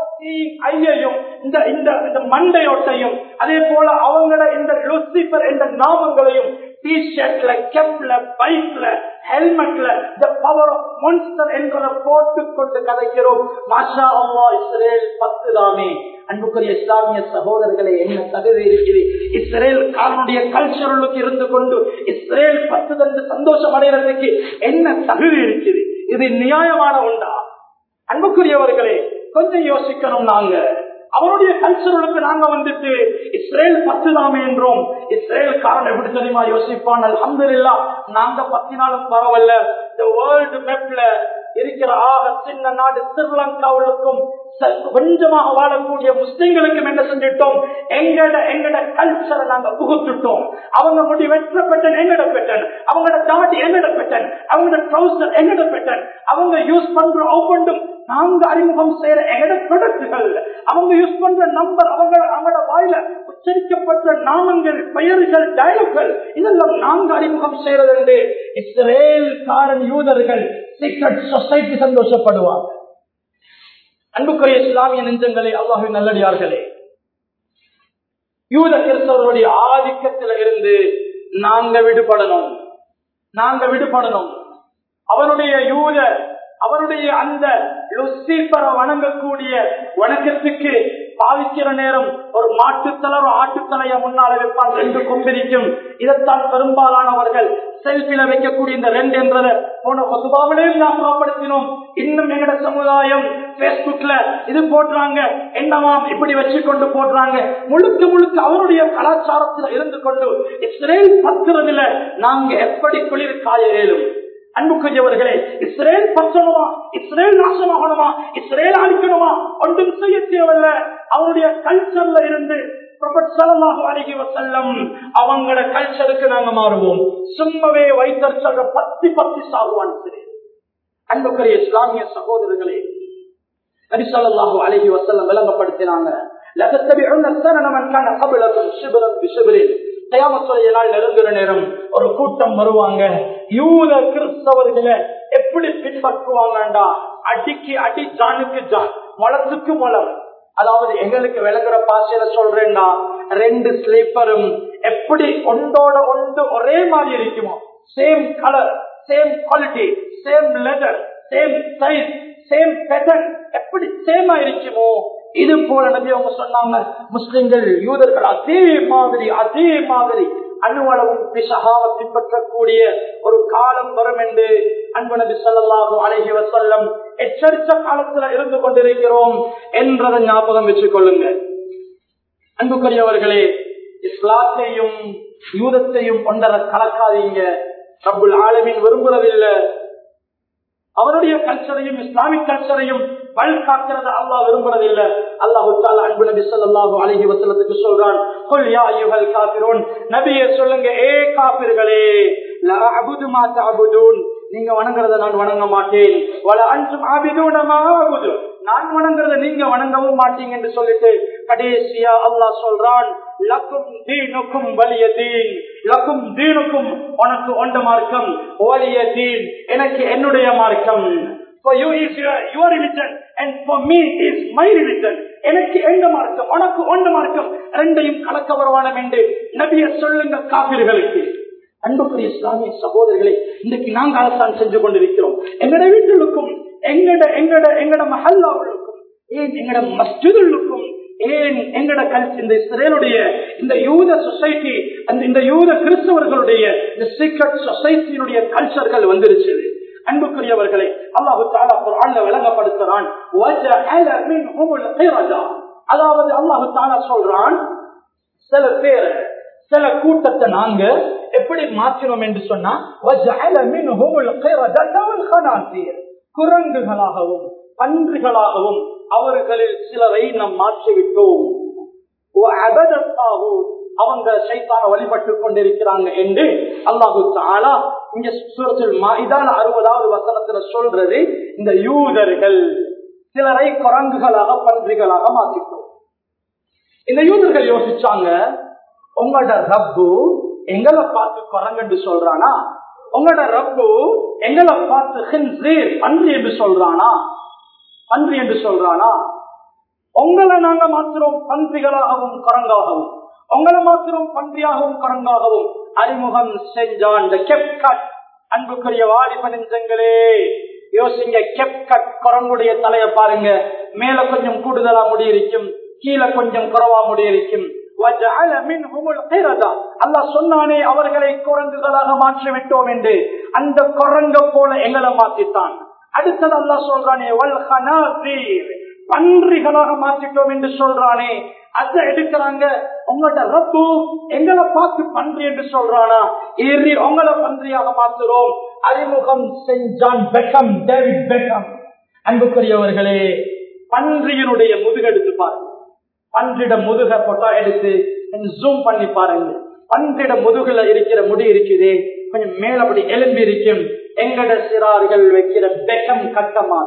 ஐயையும் இந்த இந்த மண்டையோட்டையும், அதே போல அவங்களோட இந்த லூசிபர் என்ற நாமங்களையும் டி ஷர்ட்ல, கேப்ல, பைக்ல, ஹெல்மெட்ல the power of monster என்கிற போட்டுக்கொண்டு கதைக்கிறோம். மாஷா அல்லாஹ் இஸ்ரேல் பத்துதாமே. அன்புக்குரிய இஸ்லாமிய சகோதரர்களே, என்ன தகுதி இருக்குது? இஸ்ரேல் காரனுடைய கல்ச்சரலுக்கு இருந்து கொண்டு இஸ்ரேல் பத்து தந்து சந்தோஷம் அடைகிறதுக்கு என்ன தகுதி இருக்குது? இது நியாயமான உண்டா? அன்புக்குரியவர்களே, கொஞ்சம் யோசிக்கணும். நாங்க அவருடைய கல்ச்சரலுக்கு நாங்க வந்துட்டு இஸ்ரேல் பத்துதாமே என்றோம். இஸ்ரேல் காரன் எப்படி தெரியுமா யோசிப்பான்? அல்ஹம்துலில்லாஹ் நாங்க பத்தினாலும் பரவாயில்ல, இந்த வேர்ல்டு மேப்ல இருக்கிற ஆக சின்ன நாடு ஸ்ரீலங்காவுக்கும் கொஞ்சமாக வாழக்கூடிய முஸ்லிம்களுக்கும் என்ன செஞ்சிட்டோம்? எங்கட எங்கட கல்ச்சரை நாங்க புகுத்துட்டோம். அவங்க முடி வெற்ற பெட்டன் எங்கட பெட்டன், அவங்களோட தாடி எங்கட பெட்டன், அவங்களோட ட்ரௌசர் எங்கட பெட்டன், அவங்க யூஸ் பண்ற ஒவ்வொன்றும் நாங்க அறிமுகம் செய்யற எங்கட ப்ராடக்ட்கள், அவங்க யூஸ் பண்ற நம்பர், அவங்க அவங்களோட வாயில உச்சரிக்கப்பட்ட நாமங்கள், பெயர்கள், டயலாக்கள், இதெல்லாம் நாங்க அறிமுகம் செய்யறது என்று இஸ்ரேல் காரன் யூதர்கள் சீக்ரெட் சொசைட்டி சந்தோஷப்படுவார். அன்புக்குரிய இஸ்லாமிய நெஞ்சங்களே, அல்லாஹ்வின் நல்லடியார்களே, யூத கிறிஸ்தவர்களுடைய ஆதிக்கத்தில் இருந்து நாங்க விடுபடணும், நாங்க விடுபடணும். அவனுடைய யூத அவருடைய அந்த லுசிபரை வணங்கக்கூடிய வணக்கத்துக்கு பாவிக்கிற நேரம் ஒரு மாட்டுத்தலை ஒரு ஆட்டுத்தலைய முன்னால வைப்பான், ரெண்டு கொம்பிரிக்கும். இதைத்தான் பெரும்பாலானவர்கள் செல்பில வைக்கக்கூடிய இந்த ரெண்டு என்றதை போன பொதுவாவிலையும் நாம் காப்படுத்தினோம். இன்னும் எங்கட சமுதாயம் பேஸ்புக்ல இது போடுறாங்க, என்னவாம் இப்படி வச்சு கொண்டு போடுறாங்க. முழுக்க முழுக்க அவருடைய கலாச்சாரத்தில் இருந்து கொண்டு இஸ்ரேல் பத்துறதுல நாங்க எப்படி குளிர் காய இயலும்? அன்புக்குரியவர்களே, இஸ்ரேல் பற்றணுமா, இஸ்ரேல் நாசமாகணுமா, இஸ்ரேல் அழிக்கணுமா, ஒன்றும் செய்ய தேவையில்ல. அவருடைய கல்ச்சர்ல இருந்து ப்ராஃபட் ஸல்லல்லாஹு அலைஹி வஸல்லம் அவங்களோட கல்ச்சருக்கு நாங்க மாறுவோம். சும்மாவே வைத்தர் சொல்ற பத்தி பத்தி சாகுவான். அன்புக்குரிய இஸ்லாமிய சகோதரர்களே, நபி ஸல்லல்லாஹு அலைஹி வஸல்லம் விளங்கப்படுத்தினாங்க, லதத்தபிஉன ஸனன மன் கான கப்லகும் ஷிப்ரன் பிஷிப்ரின். கியாமத்துடைய நாள் நெருங்குற நேரம் ஒரு கூட்டம் வருவாங்க, யூத கிறிஸ்தவர்களை எப்படி பின்பற்றுவாங்கண்டா, அடிக்கு அடி, ஜானுக்கு ஜான், மொளத்துக்கு மொளம். அதாவது எங்களுக்கு விளங்குற பாசையில சொல்றேன்னா, ரெண்டு ஸ்லீப்பரும் எப்படி ஒன்றோட ஒன்று ஒரே மாதிரி இருக்குமோ, same colour, same quality, same leather, same size, same pattern, எப்படி சேமா இருக்குமோ இது போல நபி அவங்க சொன்னாங்க, முஸ்லிம்கள் யூதர்கள் அதே மாதிரி அதே மாதிரி அணுவளவும் பிசகாக பின்பற்றக்கூடிய ஒரு காலம் வரும் என்று அன்பு நபி ஸல்லல்லாஹு அலைஹி வஸல்லம் எச்சரித்த காலத்துல இருந்து கொண்டிருக்கிறோம் என்றதை ஞாபகம் வச்சுக் கொள்ளுங்க. அன்புக்குரியவர்களே, இஸ்லாத்தையும் யூதத்தையும் ஒன்றரை கலக்காதீங்க. ரப்புல் ஆலமீன் விரும்புறதில்லை. அவருடைய கல்ச்சரையும் இஸ்லாமிக் கல்ச்சரையும் வழிகாட்டுறது அல்லாஹ் விரும்புறதில்லை. அல்லாஹ் தஆலா அன்பு நபி ஸல்லல்லாஹு அலைஹி வஸல்லத்துக்கு சொல்றான், குல் யா அய்யுஹல் காஃபிரூன், நபியே சொல்லுங்க, ஏ காஃபிர்களே, லா அஅபுது மா தஅபுதூன், நீங்க வணங்குறத நான் வணங்க மாட்டேன். வல அன்தும் ஆபிதூன மா அஅபுது, நான் வணங்குறத நீங்க வணங்கவும் மாட்டீங்க என்று சொல்லிட்டு கடைசியா அல்லாஹ் சொல்றான், லக்கும் தீனுக்கும் வலிய தீன், லக்கும் தீனுக்கும், உனக்கு ஒண்ட மார்க்கம், வலிய தீன், எனக்கு என்னுடைய மார்க்கம். For you is your, your religion and for me is my religion. எனக்கு எந்த மார்க்கம், உனக்கு ஒண்ட மார்க்கம், ரெண்டையும் கலக்க வருவானம் என்று நபியை சொல்லுங்க காபிர்களுக்கு. அன்புக்குரிய இஸ்லாமிய சகோதரர்களை, இன்றைக்கு நாங்கள் அரசாங்கம் செஞ்சு கொண்டிருக்கிறோம். எங்கட வீட்டுக்கும் எங்கட எங்கட எங்கட மஹல்லாவுக்கும் ஏன் எங்கட மஸ்ஜிதுக்கும் ஏன் எங்கட கல்ச்சர், இந்த இஸ்ரேலுடைய இந்த யூத சொசைட்டி, அந்த இந்த யூத கிறிஸ்தவர்களுடைய இந்த சீக்ரெட் சொசைட்டியினுடைய கல்ச்சர்கள் வந்துருச்சு. அன்புக்குரியவர்களை, அல்லாஹ் தஆலா குர்ஆன்ல விளங்கப்படுத்துறான், வஜஅல மின்ஹுல் கிரதா, அதாவது அல்லாஹ் தஆலா சொல்றான், சில பேர் சில கூட்டத்தை நாங்க எப்படி மாற்றினோம் என்று சொன்னா, வஜஅல மின்ஹுல் கிரதா வல் கனாசீர், குரங்குகளாகவும் பன்றிகளாகவும் அவர்களில் சிலரை நாம் மாற்றிவிட்டோம். அவங்க சைத்தான வழிபட்டு கொண்டிருக்கிறாங்க என்று அல்லாஹு தஆலா இங்க சூரத்துல் மாஇதால அறுபதாவது வசனத்துல சொல்றது, இந்த யூதர்கள் சிலரை குரங்குகளாக பன்றிகளாக மாற்றிட்டோம். இந்த யூதர்கள் யோசிச்சாங்க, உங்களோட ரப்பு எங்களை பார்த்து குரங்கு சொல்றானா, உங்களோட ரப்பு எங்களை பார்த்து ஹின்ஸீர் பன்றி என்று சொல்றானா, பன்றி என்று சொல்றானா, உங்களை நாங்க மாத்திரம் பன்றிகளாகவும் குரங்காகவும், உங்களை மாத்திரம் பன்றியாகவும் குரங்காகவும் அறிமுகம் செஞ்சான். அன்புக்குரிய வாலிப நெஞ்சங்களே, யோசிங்க, கெப்கட் குரங்குடைய தலையை பாருங்க, மேல கொஞ்சம் கூடுதலா முடி இருக்கும், கீழே கொஞ்சம் குறவா முடி இருக்கும். அல்லாஹ் சொன்னானே அவர்களை குரங்குகளாக மாற்றி விட்டோம் என்று, அந்த குரங்க போல எங்களை மாற்றித்தான். அடுத்தது அல்லாஹ் சொல்றானே வல் கனாசீர், பன்றிகளாக மாற்றிட்டோம் என்று சொல்றானே, அதை எடுக்கிறாங்க. உங்களோட ரப்பு எங்களை பார்த்து பன்றி என்று சொல்றானா, ஏறி உங்களை பன்றியாக மாற்றுறோம். அறிமுகம் செஞ்சான் பெக்கம், டேவிட் பெக்கம். அன்புக்குரியவர்களே, பன்றியினுடைய முதுகெடுத்து பாருங்க, பன்றிட முதுக போட்டா எடுத்து ஜூம் பண்ணி பாருங்க. பன்றிட முதுகுல இருக்கிற முடி இருக்குது, கொஞ்சம் மேலபடி எலும்பி இருக்கும், எங்கட சிறார்கள் வைக்கிற பெக்கம் கட்டமா.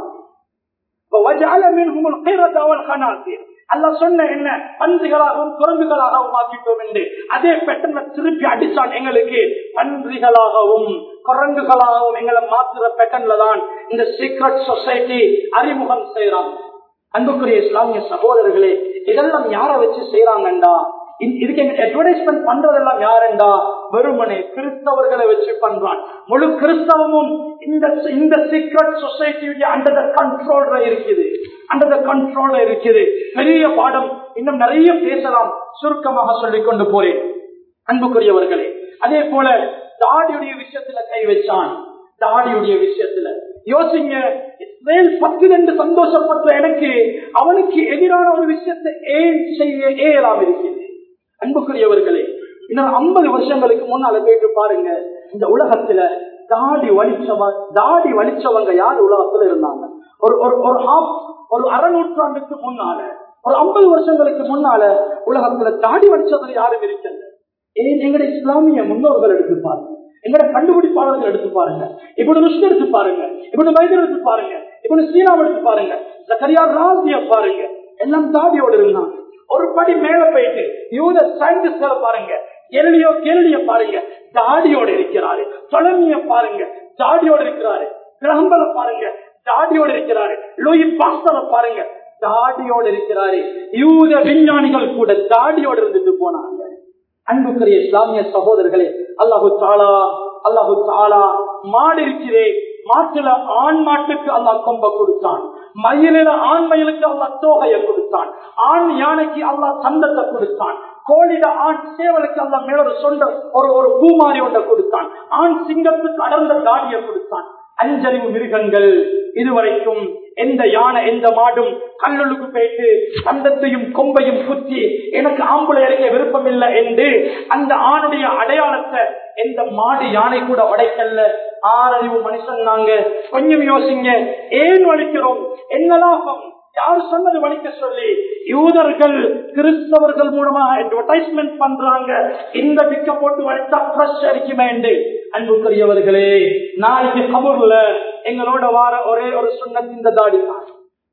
அல்லாஹ் சொன்ன என்ன, பன்றிகளாகவும் குரங்குகளாகவும் ஆக்கிட்டோம் என்று அதே பேட்டர்ல திருப்பி அடிச்சான். எங்களுக்கு பன்றிகளாகவும் குரங்குகளாகவும் எங்களை மாற்றுற பேட்டர்ல தான் இந்த சீக்ரெட் சொசைட்டி அறிமுகம் செய்யறாங்க. அன்புக்குரிய இஸ்லாமிய சகோதரர்களே, இதெல்லாம் யார வச்சு செய்யறாங்கண்டா, இதுக்கு அட்வர்டைஸ்மெண்ட் பண்றதெல்லாம் யாருண்டா, வெறுமனே கிறிஸ்தவர்களை வச்சு பண்றான். முழு கிறிஸ்தவமும் இந்த இந்த சீக்ரெட் சொசைட்டியுடைய அண்டர் த கண்ட்ரோல்ல இருக்குது, அண்டர் த கண்ட்ரோல்ல இருக்குது. பெரிய பாடம், இன்னும் நிறைய பேசலாம், சுருக்கமாக சொல்லிக் கொண்டு போறேன். அன்புக்குரியவர்களே, அதே போல தாடியுடைய விஷயத்துல கை வச்சான். தாடியுடைய விஷயத்துல யோசிங்க, இஸ்ரேல் பத்து என்று சந்தோஷப்பட்ட எனக்கு அவனுக்கு எதிரான ஒரு விஷயத்தை ஏன் செய்ய ஏலாம் இருக்குது. அன்புக்குரியவர்களே, இன்னும் ஐம்பது வருஷங்களுக்கு முன்னால கேட்டு பாருங்க, இந்த உலகத்துல தாடி வலிச்சவ தாடி வலிச்சவங்க யார் உலகத்துல இருந்தாங்க? ஒரு ஒரு ஹாஃப் ஒரு அரை நூற்றாண்டுக்கு முன்னால, ஒரு ஐம்பது வருஷங்களுக்கு முன்னால உலகத்துல தாடி வலிச்சவங்க யாரும் இருக்கல. ஏன் எங்கட இஸ்லாமிய முன்னோர்கள் எடுத்து பாருங்க, எங்கட கண்டுபிடிப்பாளர்கள் எடுத்து பாருங்க, இப்படி ருஷ்ட் எடுத்து பாருங்க, இப்படி மைதர் எடுத்து பாருங்க, இப்படி சீனாவை எடுத்து பாருங்க, ஜக்கரியா ராசிய பாருங்க, எல்லாம் தாடியோடு இருந்தாங்க. ஒரு படி மேல போயிட்டு யூத சயின்டிஸ்ட்களை பாருங்க, கேள்வியோ கேள்விய பாருங்க, தாடியோடு இருக்கிறாரு. தொலைமிய பாருங்க, தாடியோடு இருக்கிறாரு. கிரகம்பல பாருங்க, தாடியோடு இருக்கிறாரு. லூயி பாஸ்டரை பாருங்க, தாடியோடு இருக்கிறாரு. யூத விஞ்ஞானிகள் கூட தாடியோடு இருந்துட்டு போனாங்க. அன்புக்குரிய இஸ்லாமிய சகோதரர்களே, அல்லாஹு தஆலா அல்லாஹு தஆலா மாடு இருக்கிறே, மாட்டுல ஆண் மாட்டுக்கு அல்லாஹ் கொம்ப கொடுத்தான், மயிலில ஆண் மயிலுக்கு அல்லாஹ் தோகையை கொடுத்தான், ஆண் யானைக்கு அல்லாஹ் சந்தத்தை கொடுத்தான், கோழிட ஆண் சேவலுக்கு அல்ல மேல ஒரு சொந்த ஒரு ஒரு பூமாரி ஒன்றை கொடுத்தான். ஆண் சிங்கத்துக்கு அடர்ந்த தாடியை கொடுத்தான். அஞ்சறிவு மிருகங்கள் இதுவரைக்கும் எந்த யானை எந்த மாடும் கல்லுக்கு போயிட்டு கண்டத்தையும் கொம்பையும் குத்தி எனக்கு ஆம்பளை அறைய விருப்பம் இல்லை என்று அந்த ஆணுடைய அடையாளத்தை எந்த மாடு யானை கூட உடைக்கல்ல. ஆறறிவு மனுஷன் நாங்க. கொஞ்சம் யோசிங்க, ஏன் வலிக்கிறோம்? என்ன லாபம்? யார் சொன்னது வலிக்க சொல்லி? யூதர்கள் கிறிஸ்தவர்கள் மூலமாக அட்வர்டைஸ்மெண்ட் பண்றாங்க. இந்த பிக்க போட்டு வலித்தா ஃப்ரெஷ் அடிக்குமே என்று. அன்புக்குரியவர்களே, நாளைக்கு கபூர்ல எங்களோட வார ஒரே ஒரு சுன்னத் இந்த தாடி தான்.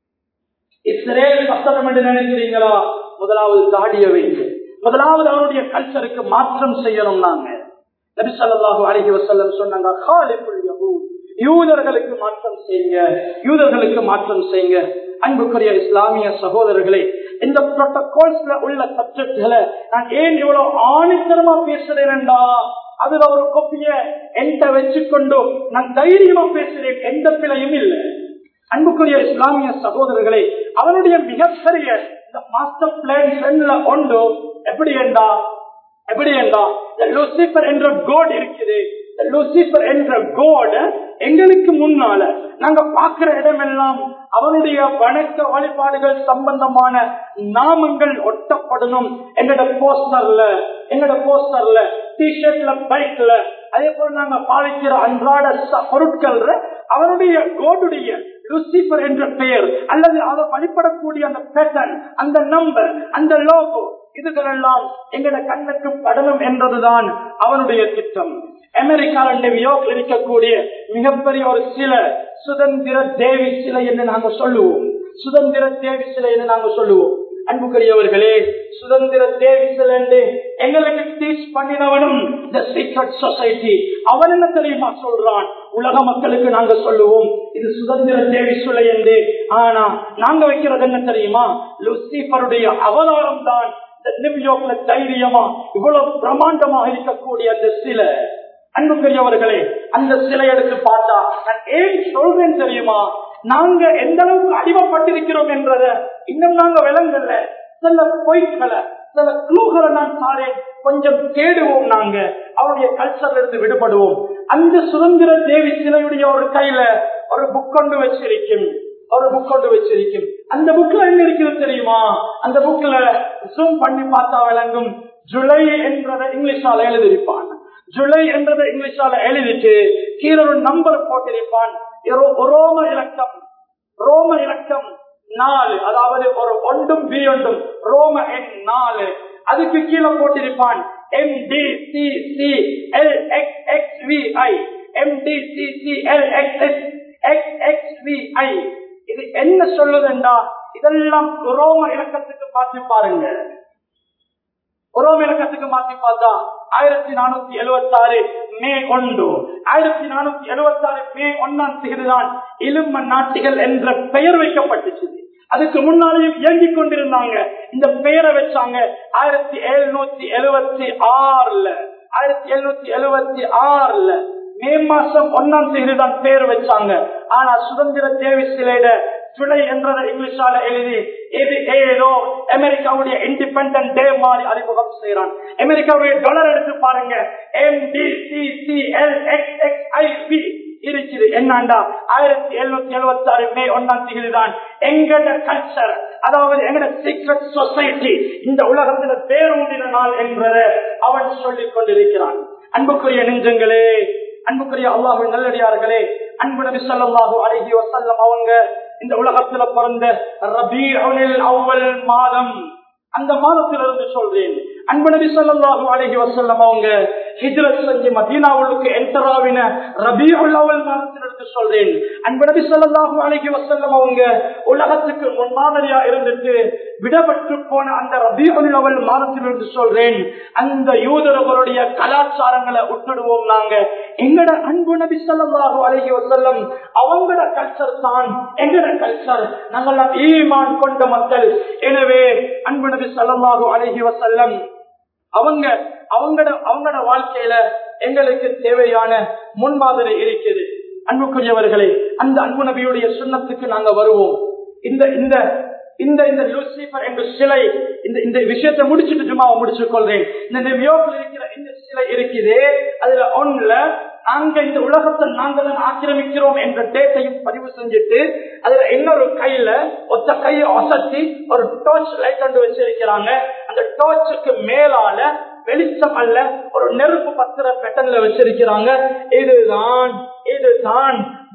இஸ்ரேல் பத்தனம் என்று நினைக்கிறீங்களா? முதலாவது தாடியை வைத்து முதலாவது அவருடைய கல்ச்சருக்கு மாற்றம் செய்யணும். நாங்க நபி ஸல்லல்லாஹு அலைஹி வஸல்லம் சொன்னாங்க, காலிகுல் யஹூத், யூதர்களுக்கு மாற்றம் செய்யுங்க, யூதர்களுக்கு மாற்றம் செய்யுங்க. அன்புக்குரிய இஸ்லாமிய சகோதரர்களே, இந்த புரோட்டோகால்ஸ்ல உள்ள சப்ஜெக்ட்களை நான் ஏன் இவ்வளவு ஆணித்தரமா பேசுறேன்டா, அதுல ஒரு கொப்பிய என்கிட்ட வச்சுக்கொண்டு நான் தைரியமா பேசுறேன், எந்த பிழையும் இல்லை. அன்புக்குரிய இஸ்லாமிய சகோதரர்களே, அவனுடைய மிகப்பெரிய இந்த மாஸ்டர் பிளான் ஒன்று எப்படி என்றா எப்படி என்றா லூசிபர் என்ற கோட் இருக்குது. லூசிபர் என்ற கோட் எங்களுக்கு முன்னால நாங்க பார்க்கிற இடமெல்லாம் அவனுடைய வணக்க வழிபாடுகள் சம்பந்தமான நாமங்கள் ஒட்டப்படணும். எங்கட போஸ்டர்ல எங்கட போஸ்டர்ல டிஷர்ட்ல பைக்ல அதே போல நாங்க பாவிக்கிற அன்றாட பொருட்கள் அவனுடைய கோடுடைய லூசிபர் என்ற பெயர் அல்லது அதை வழிபடக்கூடிய அந்த பேட்டர்ன், அந்த நம்பர், அந்த லோகோ, இதுகளெல்லாம் எங்கட கண்ணுக்கு படணும் என்றதுதான் அவனுடைய திட்டம். அமெரிக்காவில் நியூயார்க்ல இருக்கக்கூடிய மிகப்பெரிய ஒரு சிலை சுதந்திர தேவி சிலை என்று நாங்க சொல்லுவோம். சுதந்திர தேவி சிலை என்று நாங்க சொல்லுவோம். அன்புக்குரியவர்களே, சுதந்திர தேவி சிலை என்று எங்களுக்கு டீச் பண்ணினவனும் தி சீக்ரெட் சொசைட்டி. அவன் என்ன தெரியுமா சொல்றான்? உலக மக்களுக்கு நாங்க சொல்லுவோம் இது சுதந்திர தேவி சிலை என்று. ஆனா நாங்க வைக்கிறது என்ன தெரியுமா? லூசிபருடைய அவதாரம் தான் நியூயார்க்ல தைரியமா இவ்வளவு பிரமாண்டமாக இருக்கக்கூடிய அந்த சிலை. அன்புக்குரியவர்களே, அந்த சிலை எடுத்து பார்த்தா நான் ஏன் சொல்றேன் தெரியுமா? நாங்க எந்த அளவுக்கு அடிமைப்பட்டிருக்கிறோம் என்றத இன்னும் நாங்க விளங்கல. சில பொய்களை சில குழுக்களை நான் சாரேன், கொஞ்சம் தேடுவோம். நாங்க அவருடைய கல்ச்சர்ல இருந்து விடுபடுவோம். அந்த சுதந்திர தேவி சிலையுடைய ஒரு கையில ஒரு புக் கொண்டு வச்சிருக்கும் ஒரு புக் கொண்டு வச்சிருக்கும் அந்த புக்ல என்ன இருக்கிறது தெரியுமா? அந்த புக்ல ஜூம் பண்ணி பார்த்தா விளங்கும். ஜூலை என்றதை இங்கிலீஷால எழுதியிருப்பான். ஜூலை என்றதை இங்கிலீஷால எழுதிட்டு கீழே ஒரு நம்பர் போட்டிருப்பான். ரோம இலக்கம் ரோம இலக்கம் நாலு, அதாவது ஒரு ஒன்றும் பி ஒன்றும் ரோம எண் நாலு. அதுக்கு கீழே போட்டிருப்பான் M D C C L X X V I M D C C L X X X V I. இது என்ன சொல்லுதுண்டா? இதெல்லாம் ரோம இலக்கத்துக்கு மாற்றி பாருங்க. ரோம இலக்கத்துக்கு மாற்றி பார்த்தா ஆயிரத்தி நானூத்தி எழுபத்தி ஆறு மே ஒன்று ஆயிரத்தி நானூத்தி எழுபத்தி ஆறு மே ஒன்னாம் தேதிதான் இலும நாட்டிகள் என்ற பெயர் வைக்கப்பட்டுச்சு. அதுக்கு முன்னாலேயும் இயங்கிக் கொண்டிருந்தாங்க. இந்த பெயரை வச்சாங்க ஆயிரத்தி எழுநூத்தி எழுபத்தி ஆறுல ஆயிரத்தி எழுநூத்தி எழுபத்தி ஆறுல மே மாசம் ஒன்னாம் தேதி தான் பேர் வச்சாங்க. ஆனா சுதந்திர தேவி சிலையிட ஜூலை என்றதை இங்கிலீஷால எழுதி இது ஏதோ அமெரிக்காவுடைய இண்டிபெண்டன்ட் டே மாதிரி அறிமுகம் செய்யறான். அமெரிக்காவுடைய டாலர் எடுத்து பாருங்க, M D C C L X X I P இருக்குது. என்னண்டா ஆயிரத்தி எழுநூத்தி எழுபத்தி ஆறு மே ஒன்னாம் தேதி தான் எங்கட கல்ச்சர், அதாவது எங்கட சீக்ரெட் சொசைட்டி இந்த உலகத்துல பேரூண்டின நாள் என்பதை அவன் சொல்லிக் கொண்டிருக்கிறான். அன்புக்குரிய நெஞ்சங்களே, அன்புக்குரிய அல்லாஹ்வின் நல்லடியார்களே, அன்பு நபி ஸல்லல்லாஹு அலைஹி வஸல்லம் அவங்க இந்த உலகத்துல பிறந்த ரபீஉல் அவ்வல் மாதம், அந்த மாதத்திலிருந்து சொல்றேன். அன்பு நபி ஸல்லல்லாஹு அலைஹி வஸல்லம் அவங்க ஹிஜ்ரத் செஞ்சு மதீனாவுக்கு என்டர் ஆவின ரபீஉல் அவ்வல் மாதத்திலிருந்து சொல்றேன். அன்பு நபி ஸல்லல்லாஹு அலைஹி வஸல்லம் அவங்க உலகத்துக்கு முன்மாதிரியா இருந்துட்டு விடப்பட்டு போன அந்த ரபீஉல் அவ்வல் மாதத்திலிருந்து சொல்றேன். அந்த யூதர்களுடைய கலாச்சாரங்களை விட்டுடுவோம். நாங்க எங்கட அன்பு நபி ஸல்லல்லாஹு அலைஹி வஸல்லம் அவங்களோட கல்ச்சர் தான் எங்கட கல்ச்சர். நாங்கெல்லாம் ஈமான் கொண்ட மக்கள். எனவே அன்பு நபி ஸல்லல்லாஹு அலைஹி வஸல்லம் அவங்க அவங்களோட அவங்களோட வாழ்க்கையில எங்களுக்கு தேவையான முன்மாதிரி இருக்குது. அன்புக்குரியவர்களே, அந்த அன்பு நபியுடைய சுன்னத்துக்கு நாங்க வருவோம். இந்த இந்த இந்த இந்த லூசிபர் என்ற சிலை இந்த இந்த விஷயத்தை முடிச்சுட்டு சும்மா முடிச்சுக் கொள்றேன். இந்த நியூயார்க்ல இருக்கிற இந்த சிலை இருக்குதே, அதுல ஒன்ல நாங்க இந்த உலகத்தை நாங்கள் ஆக்கிரமிக்கிறோம் என்ற டேட்டையும் பதிவு செஞ்சுட்டு அதுல இன்னொரு கையில ஒத்த கையை ஒசத்தி ஒரு டார்ச் லைட் கொண்டு வச்சிருக்கிறாங்க. அந்த டார்ச்சுக்கு மேலால வெளிச்சம் அல்ல ஒரு நெருப்பு பத்திர பெட்டன்ல வச்சிருக்கிறாங்க. இதுதான் இதுதான்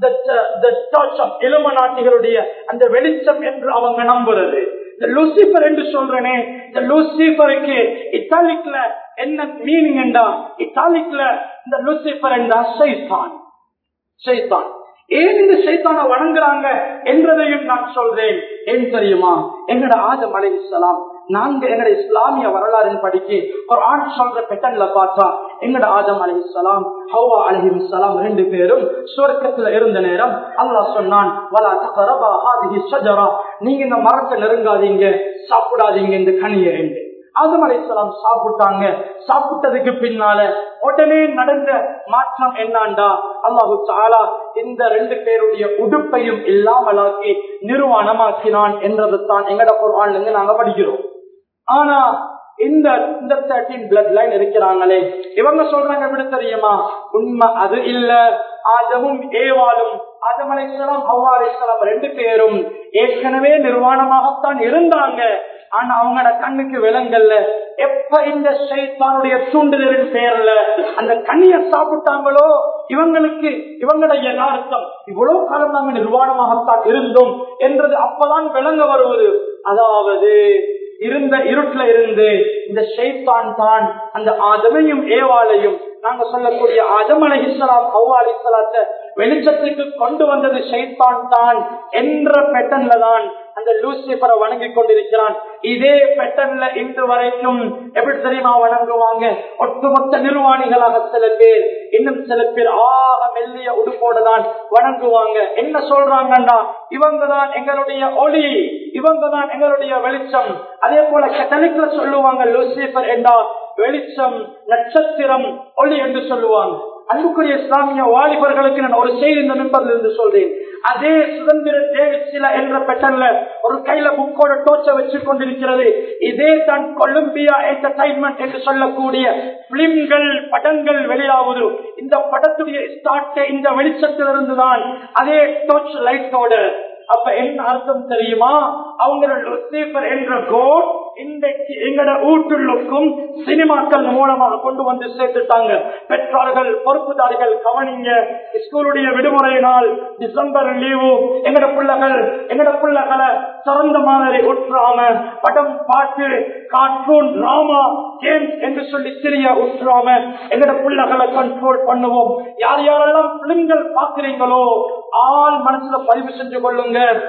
இலுமனாட்டிகளுடைய அந்த வெளிச்சம் என்று அவங்க நம்புறது. இந்த லூசிபர் என்று சொல்றேனே, இந்த லூசிபருக்கு இத்தாலிக்ல என்ன மீனிங் என்றா, இத்தாலிக்ல இந்த லூசிபர் என்றா சைத்தான். சைத்தான் ஏன் இந்த சைத்தானை வணங்குறாங்க என்றதையும் நான் சொல்றேன். ஏன் தெரியுமா? எங்கட ஆதம் அலைஹிஸ்ஸலாம் நாங்க எங்கட இஸ்லாமிய வரலாறு படிக்க ஒரு ஆண் சொல்ற பெட்டன்ல பார்த்தா எங்கட ஆதம் அலைஹிஸ்ஸலாம் ஹவ்வா அலைஹிஸ்ஸலாம் ரெண்டு பேரும் சொர்க்கத்துல இருந்த நேரம் அல்லாஹ் சொன்னான், வலா தக்ரபா ஹாதிஹி ஷஜரா, நீங்க இந்த மரத்தை நெருங்காதீங்க, சாப்பிடாதீங்க இந்த கனியை என்று. ஆதம் அலைஹிஸ்ஸலாம் சாப்பிட்டாங்க. சாப்பிட்டதுக்கு பின்னால உடனே நடந்த மாற்றம் என்னண்டா, அல்லாஹு தஆலா இந்த ரெண்டு பேருடைய உடுப்பையும் இல்லாமலாக்கி நிர்வாணமாக்கினான் என்றதான் எங்கட குர்ஆன்ல இருந்து நாங்க படிக்கிறோம். ஆனா இந்த இந்த பதிமூன்று பிளட் லைன் இருக்கிறாங்களே, இவங்க சொல்றாங்க எப்படி தெரியுமா? உண்மை அது இல்ல. ஆதமும் ஏவாளும், ஆதம் அலைஹிஸ்ஸலாம் ஹவ்வா அலைஹிஸ்ஸலாம் ரெண்டு பேரும் ஏற்கனவே நிர்வாணமாகத்தான் இருந்தாங்க. ஆனா அவங்களோட கண்ணுக்கு விலங்கல்ல. எப்ப இந்த ஷைத்தானுடைய தூண்டுதலின் பேர்ல அந்த கண்ணியை சாப்பிட்டாங்களோ இவங்களுக்கு இவங்களுடைய யதார்த்தம் இவ்வளவு காலம் நாங்க நிர்வாணமாகத்தான் இருந்தோம் என்றது அப்பதான் விளங்க வருவது. அதாவது இருந்த இருட்டுல இருந்து இந்த ஷைத்தான் தான் அந்த ஆதமையும் ஏவாளையும் நாங்க சொல்லக்கூடிய ஆதம் அலைஹிஸ்ஸலாம் ஹவ்வா அலைஹிஸ்ஸலாத்தை வெளிச்சத்துக்கு கொண்டு வந்தது ஷைத்தான் தான் என்ற பேட்டர்ன்ல தான் அந்த லூசிபரை வணங்கி கொண்டிருக்கிறான். இதே பேட்டர்ன்ல இன்று வரைக்கும் எப்படி தெரியுமா வணங்குவாங்க? ஒட்டுமொத்த நிர்வாணிகளாக சில பேர், இன்னும் சில பேர் ஆக மெல்லிய உடுப்போடு தான் வணங்குவாங்க. என்ன சொல்றாங்கன்னா, இவங்க தான் எங்களுடைய ஒளி, இவங்க தான் எங்களுடைய வெளிச்சம். அதே போல கத்தலிக்ல சொல்லுவாங்க லூசிபர் என்றா வெளிச்சம், நட்சத்திரம், ஒளி என்று சொல்லுவாங்க. அன்புக்குரிய இஸ்லாமிய வாலிபர்களுக்கு நான் ஒரு செய்தி இந்த மிம்பர்ல இருந்து சொல்றேன். அதே சுதந்திர தேவிசில என்ற பெட்டன்ல ஒரு கையில புக்கோட டோச்ச வச்சு கொண்டிருக்கிறது. இதே தான் கொலம்பியா என்டர்டைன்மெண்ட் என்று சொல்லக்கூடிய பிலிம்கள், படங்கள் வெளியாவது. இந்த படத்துடைய ஸ்டார்ட் இந்த வெளிச்சத்திலிருந்து தான், அதே டோர்ச் லைட்டோட. அப்ப என்ன அர்த்தம் தெரியுமா? அவங்களோட லூசிபர் என்ற கோட் இன்றைக்கு எங்கட வீட்டுள்ளுக்கும் சினிமாக்கள் மூலமாக கொண்டு வந்து சேர்த்துட்டாங்க. பெற்றோர்கள், பொறுப்புதாரிகள் கவனிங்க. ஸ்கூலுடைய விடுமுறை நாள், டிசம்பர் லீவு, எங்கட பிள்ளைகள் எங்கட பிள்ளைகளை சிறந்த மாதிரி உற்றாம படம், பாட்டு, கார்ட்டூன், டிராமா, கேம்ஸ் என்று சொல்லி சிறிய உற்றாம எங்கட பிள்ளைகளை கண்ட்ரோல் பண்ணுவோம். யார் யாரெல்லாம் பிள்ளைங்கள் பாக்குறீங்களோ ஆள் மனசுல பதிவு செஞ்சு கொள்ளுங்க.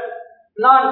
நான்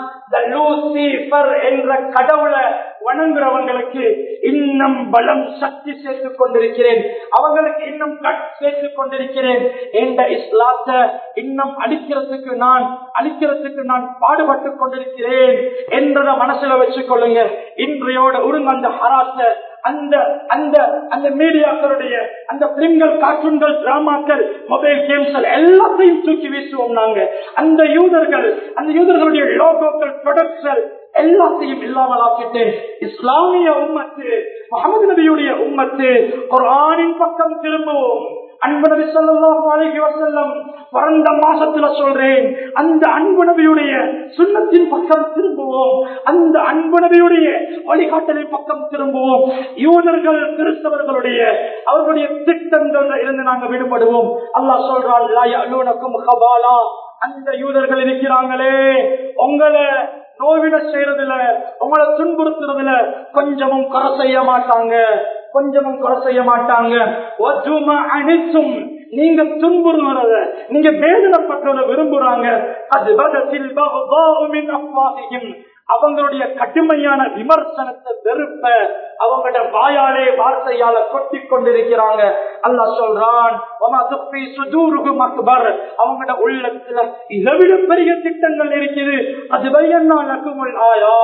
லூசிபர் என்ற கடவுளை வணங்குறவங்களுக்கு இன்னும் பலம், சக்தி சேர்த்துக் கொண்டிருக்கிறேன். அவங்களுக்கு இன்னும் கட் சேர்த்துக் கொண்டிருக்கிறேன். என்ற இஸ்லாத்தை இன்னும் அழிக்கிறதுக்கு நான் அழிக்கிறதுக்கு நான் பாடுபட்டுக் கொண்டிருக்கிறேன் என்றத மனசுல வச்சுக் கொள்ளுங்க. இன்றையோட உருங்க அந்த ஹராத்தை, அந்த அந்த அந்த மீடியாக்களுடைய அந்த பிலிம்கள், கார்ட்டூன்கள், டிராமாக்கள், மொபைல் கேம்ஸ்கள் எல்லாத்தையும் தூக்கி வீசுவோம். நாங்க அந்த யூதர்கள், அந்த யூதர்களுடைய லோகோக்கள், ப்ரொடக்ட்கள் எல்லாத்தையும் இல்லாமல் ஆக்கிட்டு இஸ்லாமிய உம்மத்து, முஹம்மது நபியுடைய உம்மத்து குர்ஆனின் பக்கம் திரும்புவோம். அன்பு நபி ஸல்லல்லாஹு அலைஹி வஸல்லம் பிறந்த மாசத்துல சொல்றேன், அந்த அன்பு நபியுடைய சுன்னத்தின் பக்கம் திரும்புவோம். அந்த அன்பு நபியுடைய வழிகாட்டலின் பக்கம் திரும்புவோம். யூதர்கள், கிறிஸ்தவர்களுடைய அவர்களுடைய திட்டங்கள் இருந்து நாங்கள் விடுபடுவோம். அல்லாஹ் சொல்றான், லா யஅலூனகும் கபாலா, அந்த யூதர்கள் இருக்கிறாங்களே உங்களை நோவிட செய்யறதுல, உங்களை துன்புறுத்துறதுல கொஞ்சமும் குறை செய்ய மாட்டாங்க, கொஞ்சமும் குறை செய்ய மாட்டாங்க. அனைத்தும் நீங்க துன்புறுவத, நீங்க வேதனைப்பட்டத விரும்புறாங்க. அது அவங்களுடைய கடுமையான விமர்சனத்தை, வெறுப்ப அவங்களோட வாயாலே, வார்த்தையால கொட்டி கொண்டிருக்கிறாங்க. அல்லாஹ் சொல்றான், அவங்களோட உள்ளத்துல இதை விட பெரிய திட்டங்கள் இருக்குது. அது பையன்னா லக்குமுல் ஆயாத்,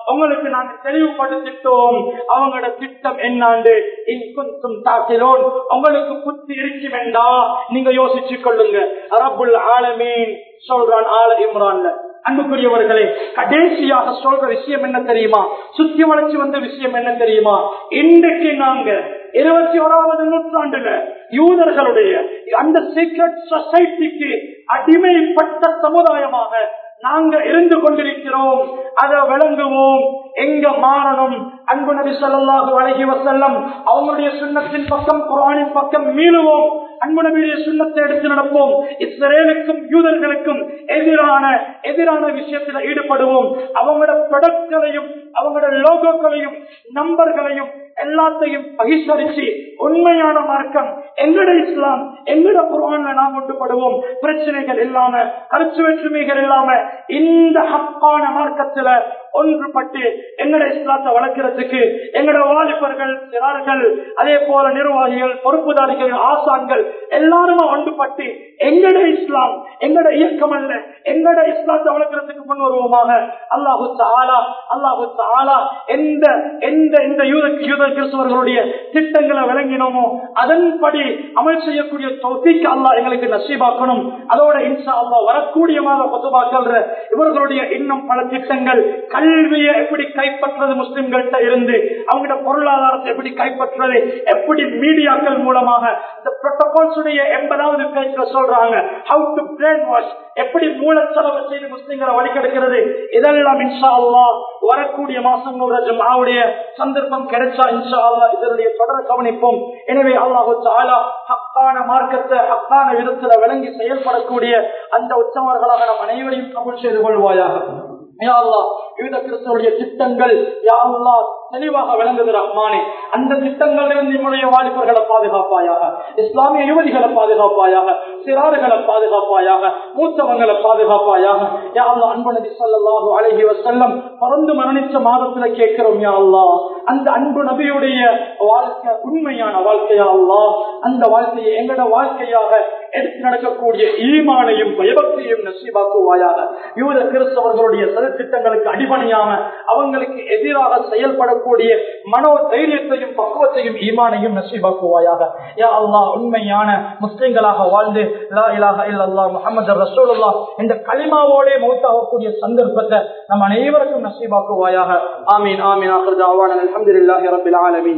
உங்களுக்கு நாங்கள் தெளிவுபடுத்திட்டோம் அவங்களோட திட்டம் என்னாண்டு இன்குந்தும் தாக்கிலோன் உங்களுக்கு புத்தி இருக்கு வேண்டாம் நீங்க யோசிச்சு கொள்ளுங்க. ரப்புல் ஆலமீன் சொல்றான் ஆல இம்ரான்ல. அன்புக்குரியவர்களே, கடைசியாக சொல்ற விஷயம் என்ன தெரியுமா? சுத்தி வளைச்சு வந்த விஷயம் என்ன தெரியுமா? இன்றைக்கு நாங்க இருபத்தி ஓராவது நூற்றாண்டுல யூதர்களுடைய அந்த சீக்ரெட் சொசைட்டிக்கு அடிமைப்பட்ட சமுதாயமாக நாங்க இருந்து கொண்டிருக்கிறோம். அதை விளங்குவோம். எங்க மாறணும்? அன்பு நபி ஸல்லல்லாஹு அலைஹி வஸல்லம் அவங்களுடைய சுன்னத்தின் பக்கம், குர்ஆனின் பக்கம் மீளுவோம். அன்பு நபியுடைய சுன்னத்தை எடுத்து நடப்போம். இஸ்ரேலுக்கும் யூதர்களுக்கும் எதிரான எதிரான விஷயத்தில் ஈடுபடுவோம். அவங்களோட ப்ராடக்ட்களையும் அவங்களோட லோகோக்களையும் நம்பர்களையும் எல்லாத்தையும் பகிஷ்கரிச்சு உண்மையான மார்க்கம் எங்கட இஸ்லாம் எங்கட குர்ஆன்ல நாம் ஒட்டுப்படுவோம். பிரச்சனைகள் இல்லாம, கருத்து வேற்றுமைகள் இல்லாம இந்த ஹக்கான மார்க்கத்துல ஒன்றுபட்டு எங்கட இஸ்லாத்தை வளர்க்கிறதுக்கு எங்கட வாலிபர்கள், சிறார்கள், அதே போல நிர்வாகிகள், பொறுப்புதாரிகள், ஆசான்கள் எல்லாருமே ஒன்றுபட்டு எங்கட இஸ்லாம் எங்கட இயக்கம் அல்ல எங்கட இஸ்லாத்தை வளர்க்கிறதுக்கு முன் வருவோமாக. அல்லாஹு தஆலா அல்லாஹு தஆலா எந்த எந்த இந்த யூத யூத கிறிஸ்தவர்களுடைய திட்டங்களை விளங்கினோமோ அதன்படி அமல் செய்யக்கூடிய தௌஃபீக் அல்லாஹ் எங்களுக்கு நசீபாக்கணும். அதோட இன்ஷா அல்லாஹ் வரக்கூடிய மாத குதுபாக்கல்ற இவர்களுடைய இன்னும் பல திட்டங்கள், கல்வியை எப்படி கைப்பற்றது, முஸ்லிம்கள்ட்ட இருந்து அவங்களோட பொருளாதாரத்தை எப்படி கைப்பற்றது, எப்படி மீடியாக்கள் மூலமாக இந்த புரோட்டோகால்ஸ் உடைய எண்பதாவது பேஜ்ல சொல்றாங்க ஹவ் டு பிரெயின் வாஷ், எப்படி மூலச்சலவை செய்து முஸ்லிம்களை வழிகெடுக்கிறது. இதெல்லாம் இன்ஷா அல்லாஹ் வரக்கூடிய மாசங்களோட ஜும்ஆவுடைய சந்தர்ப்பம் கிடைச்சா இன்ஷா அல்லாஹ் இதனுடைய தொடர கவனிப்போம். எனவே அல்லாஹ் தஆலா ஹக்கான மார்க்கத்தை ஹக்கான விதத்துல விளங்கி செயல்படக்கூடிய அந்த உத்தமர்களாக நம் அனைவரையும் கபூல் செய்து கொள்வாயாக. யா அல்லாஹ் யூத கிறிஸ்தவருடைய திட்டங்கள் யா அல்லாஹ் தெளிவாக விளங்குது ரஹ்மானே. அந்த திட்டங்களிலிருந்து நம்முடைய வாலிபர்களை பாதுகாப்பாயாக, இஸ்லாமிய யுவதிகளை பாதுகாப்பாயாக, சிறார்களை பாதுகாப்பாயாக, மூத்தவங்களை பாதுகாப்பாயாக. யா அல்லாஹ் அன்பு நபி ஸல்லல்லாஹு அலைஹி வஸல்லம் பிறந்து மரணிச்ச மாதத்துல கேட்கிறோம் யா அல்லாஹ் அந்த அன்பு நபியுடைய வாழ்க்கை உண்மையான வாழ்க்கையா அல்லாஹ் அந்த வாழ்க்கையை எங்கட வாழ்க்கையாக எடுத்து நடக்கக்கூடிய ஈமானையும் பயபக்தியையும் நசீபாக்குவாயாக. யூத கிறிஸ்தவர்களுடைய திட்டங்களுக்கு அடிபணியாம அவங்களுக்கு எதிராக செயல்படக்கூடிய மனோ தைரியத்தையும் பக்குவத்தையும் ஈமானையும் நசீபாக்குவாயாக. யா அல்லாஹ் உண்மையான முஸ்லிம்களாக வாழ்ந்து லா இலாஹ இல்லல்லாஹ் முஹம்மது ரசூலுல்லாஹ் என்ற கலிமாவோட மௌத்தாகக்கூடிய சந்தர்ப்பத்தை நம் அனைவருக்கும் நசீபாக்குவாயாக. ஆமீன் ஆமீன். ஆகிர் தஅவானா அல்ஹம்துலில்லாஹி ரப்பில் ஆலமீன்.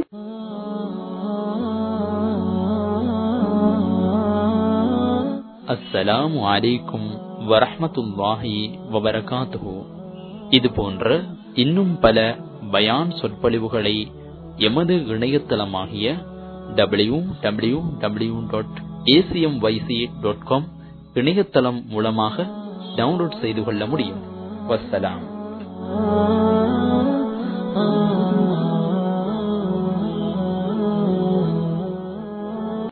அஸ்ஸலாமு அலைக்கும் வரஹ்மத்துல்லாஹி வபரகாத்துஹு. இது போன்ற இன்னும் பல பயான் சொற்பொழிவுகளை எமது இணையதளமாகிய W W W dot ACMYC dot com இணையதளம் மூலமாக டவுன்லோட் செய்து கொள்ள முடியும். வஸ்ஸலாம்.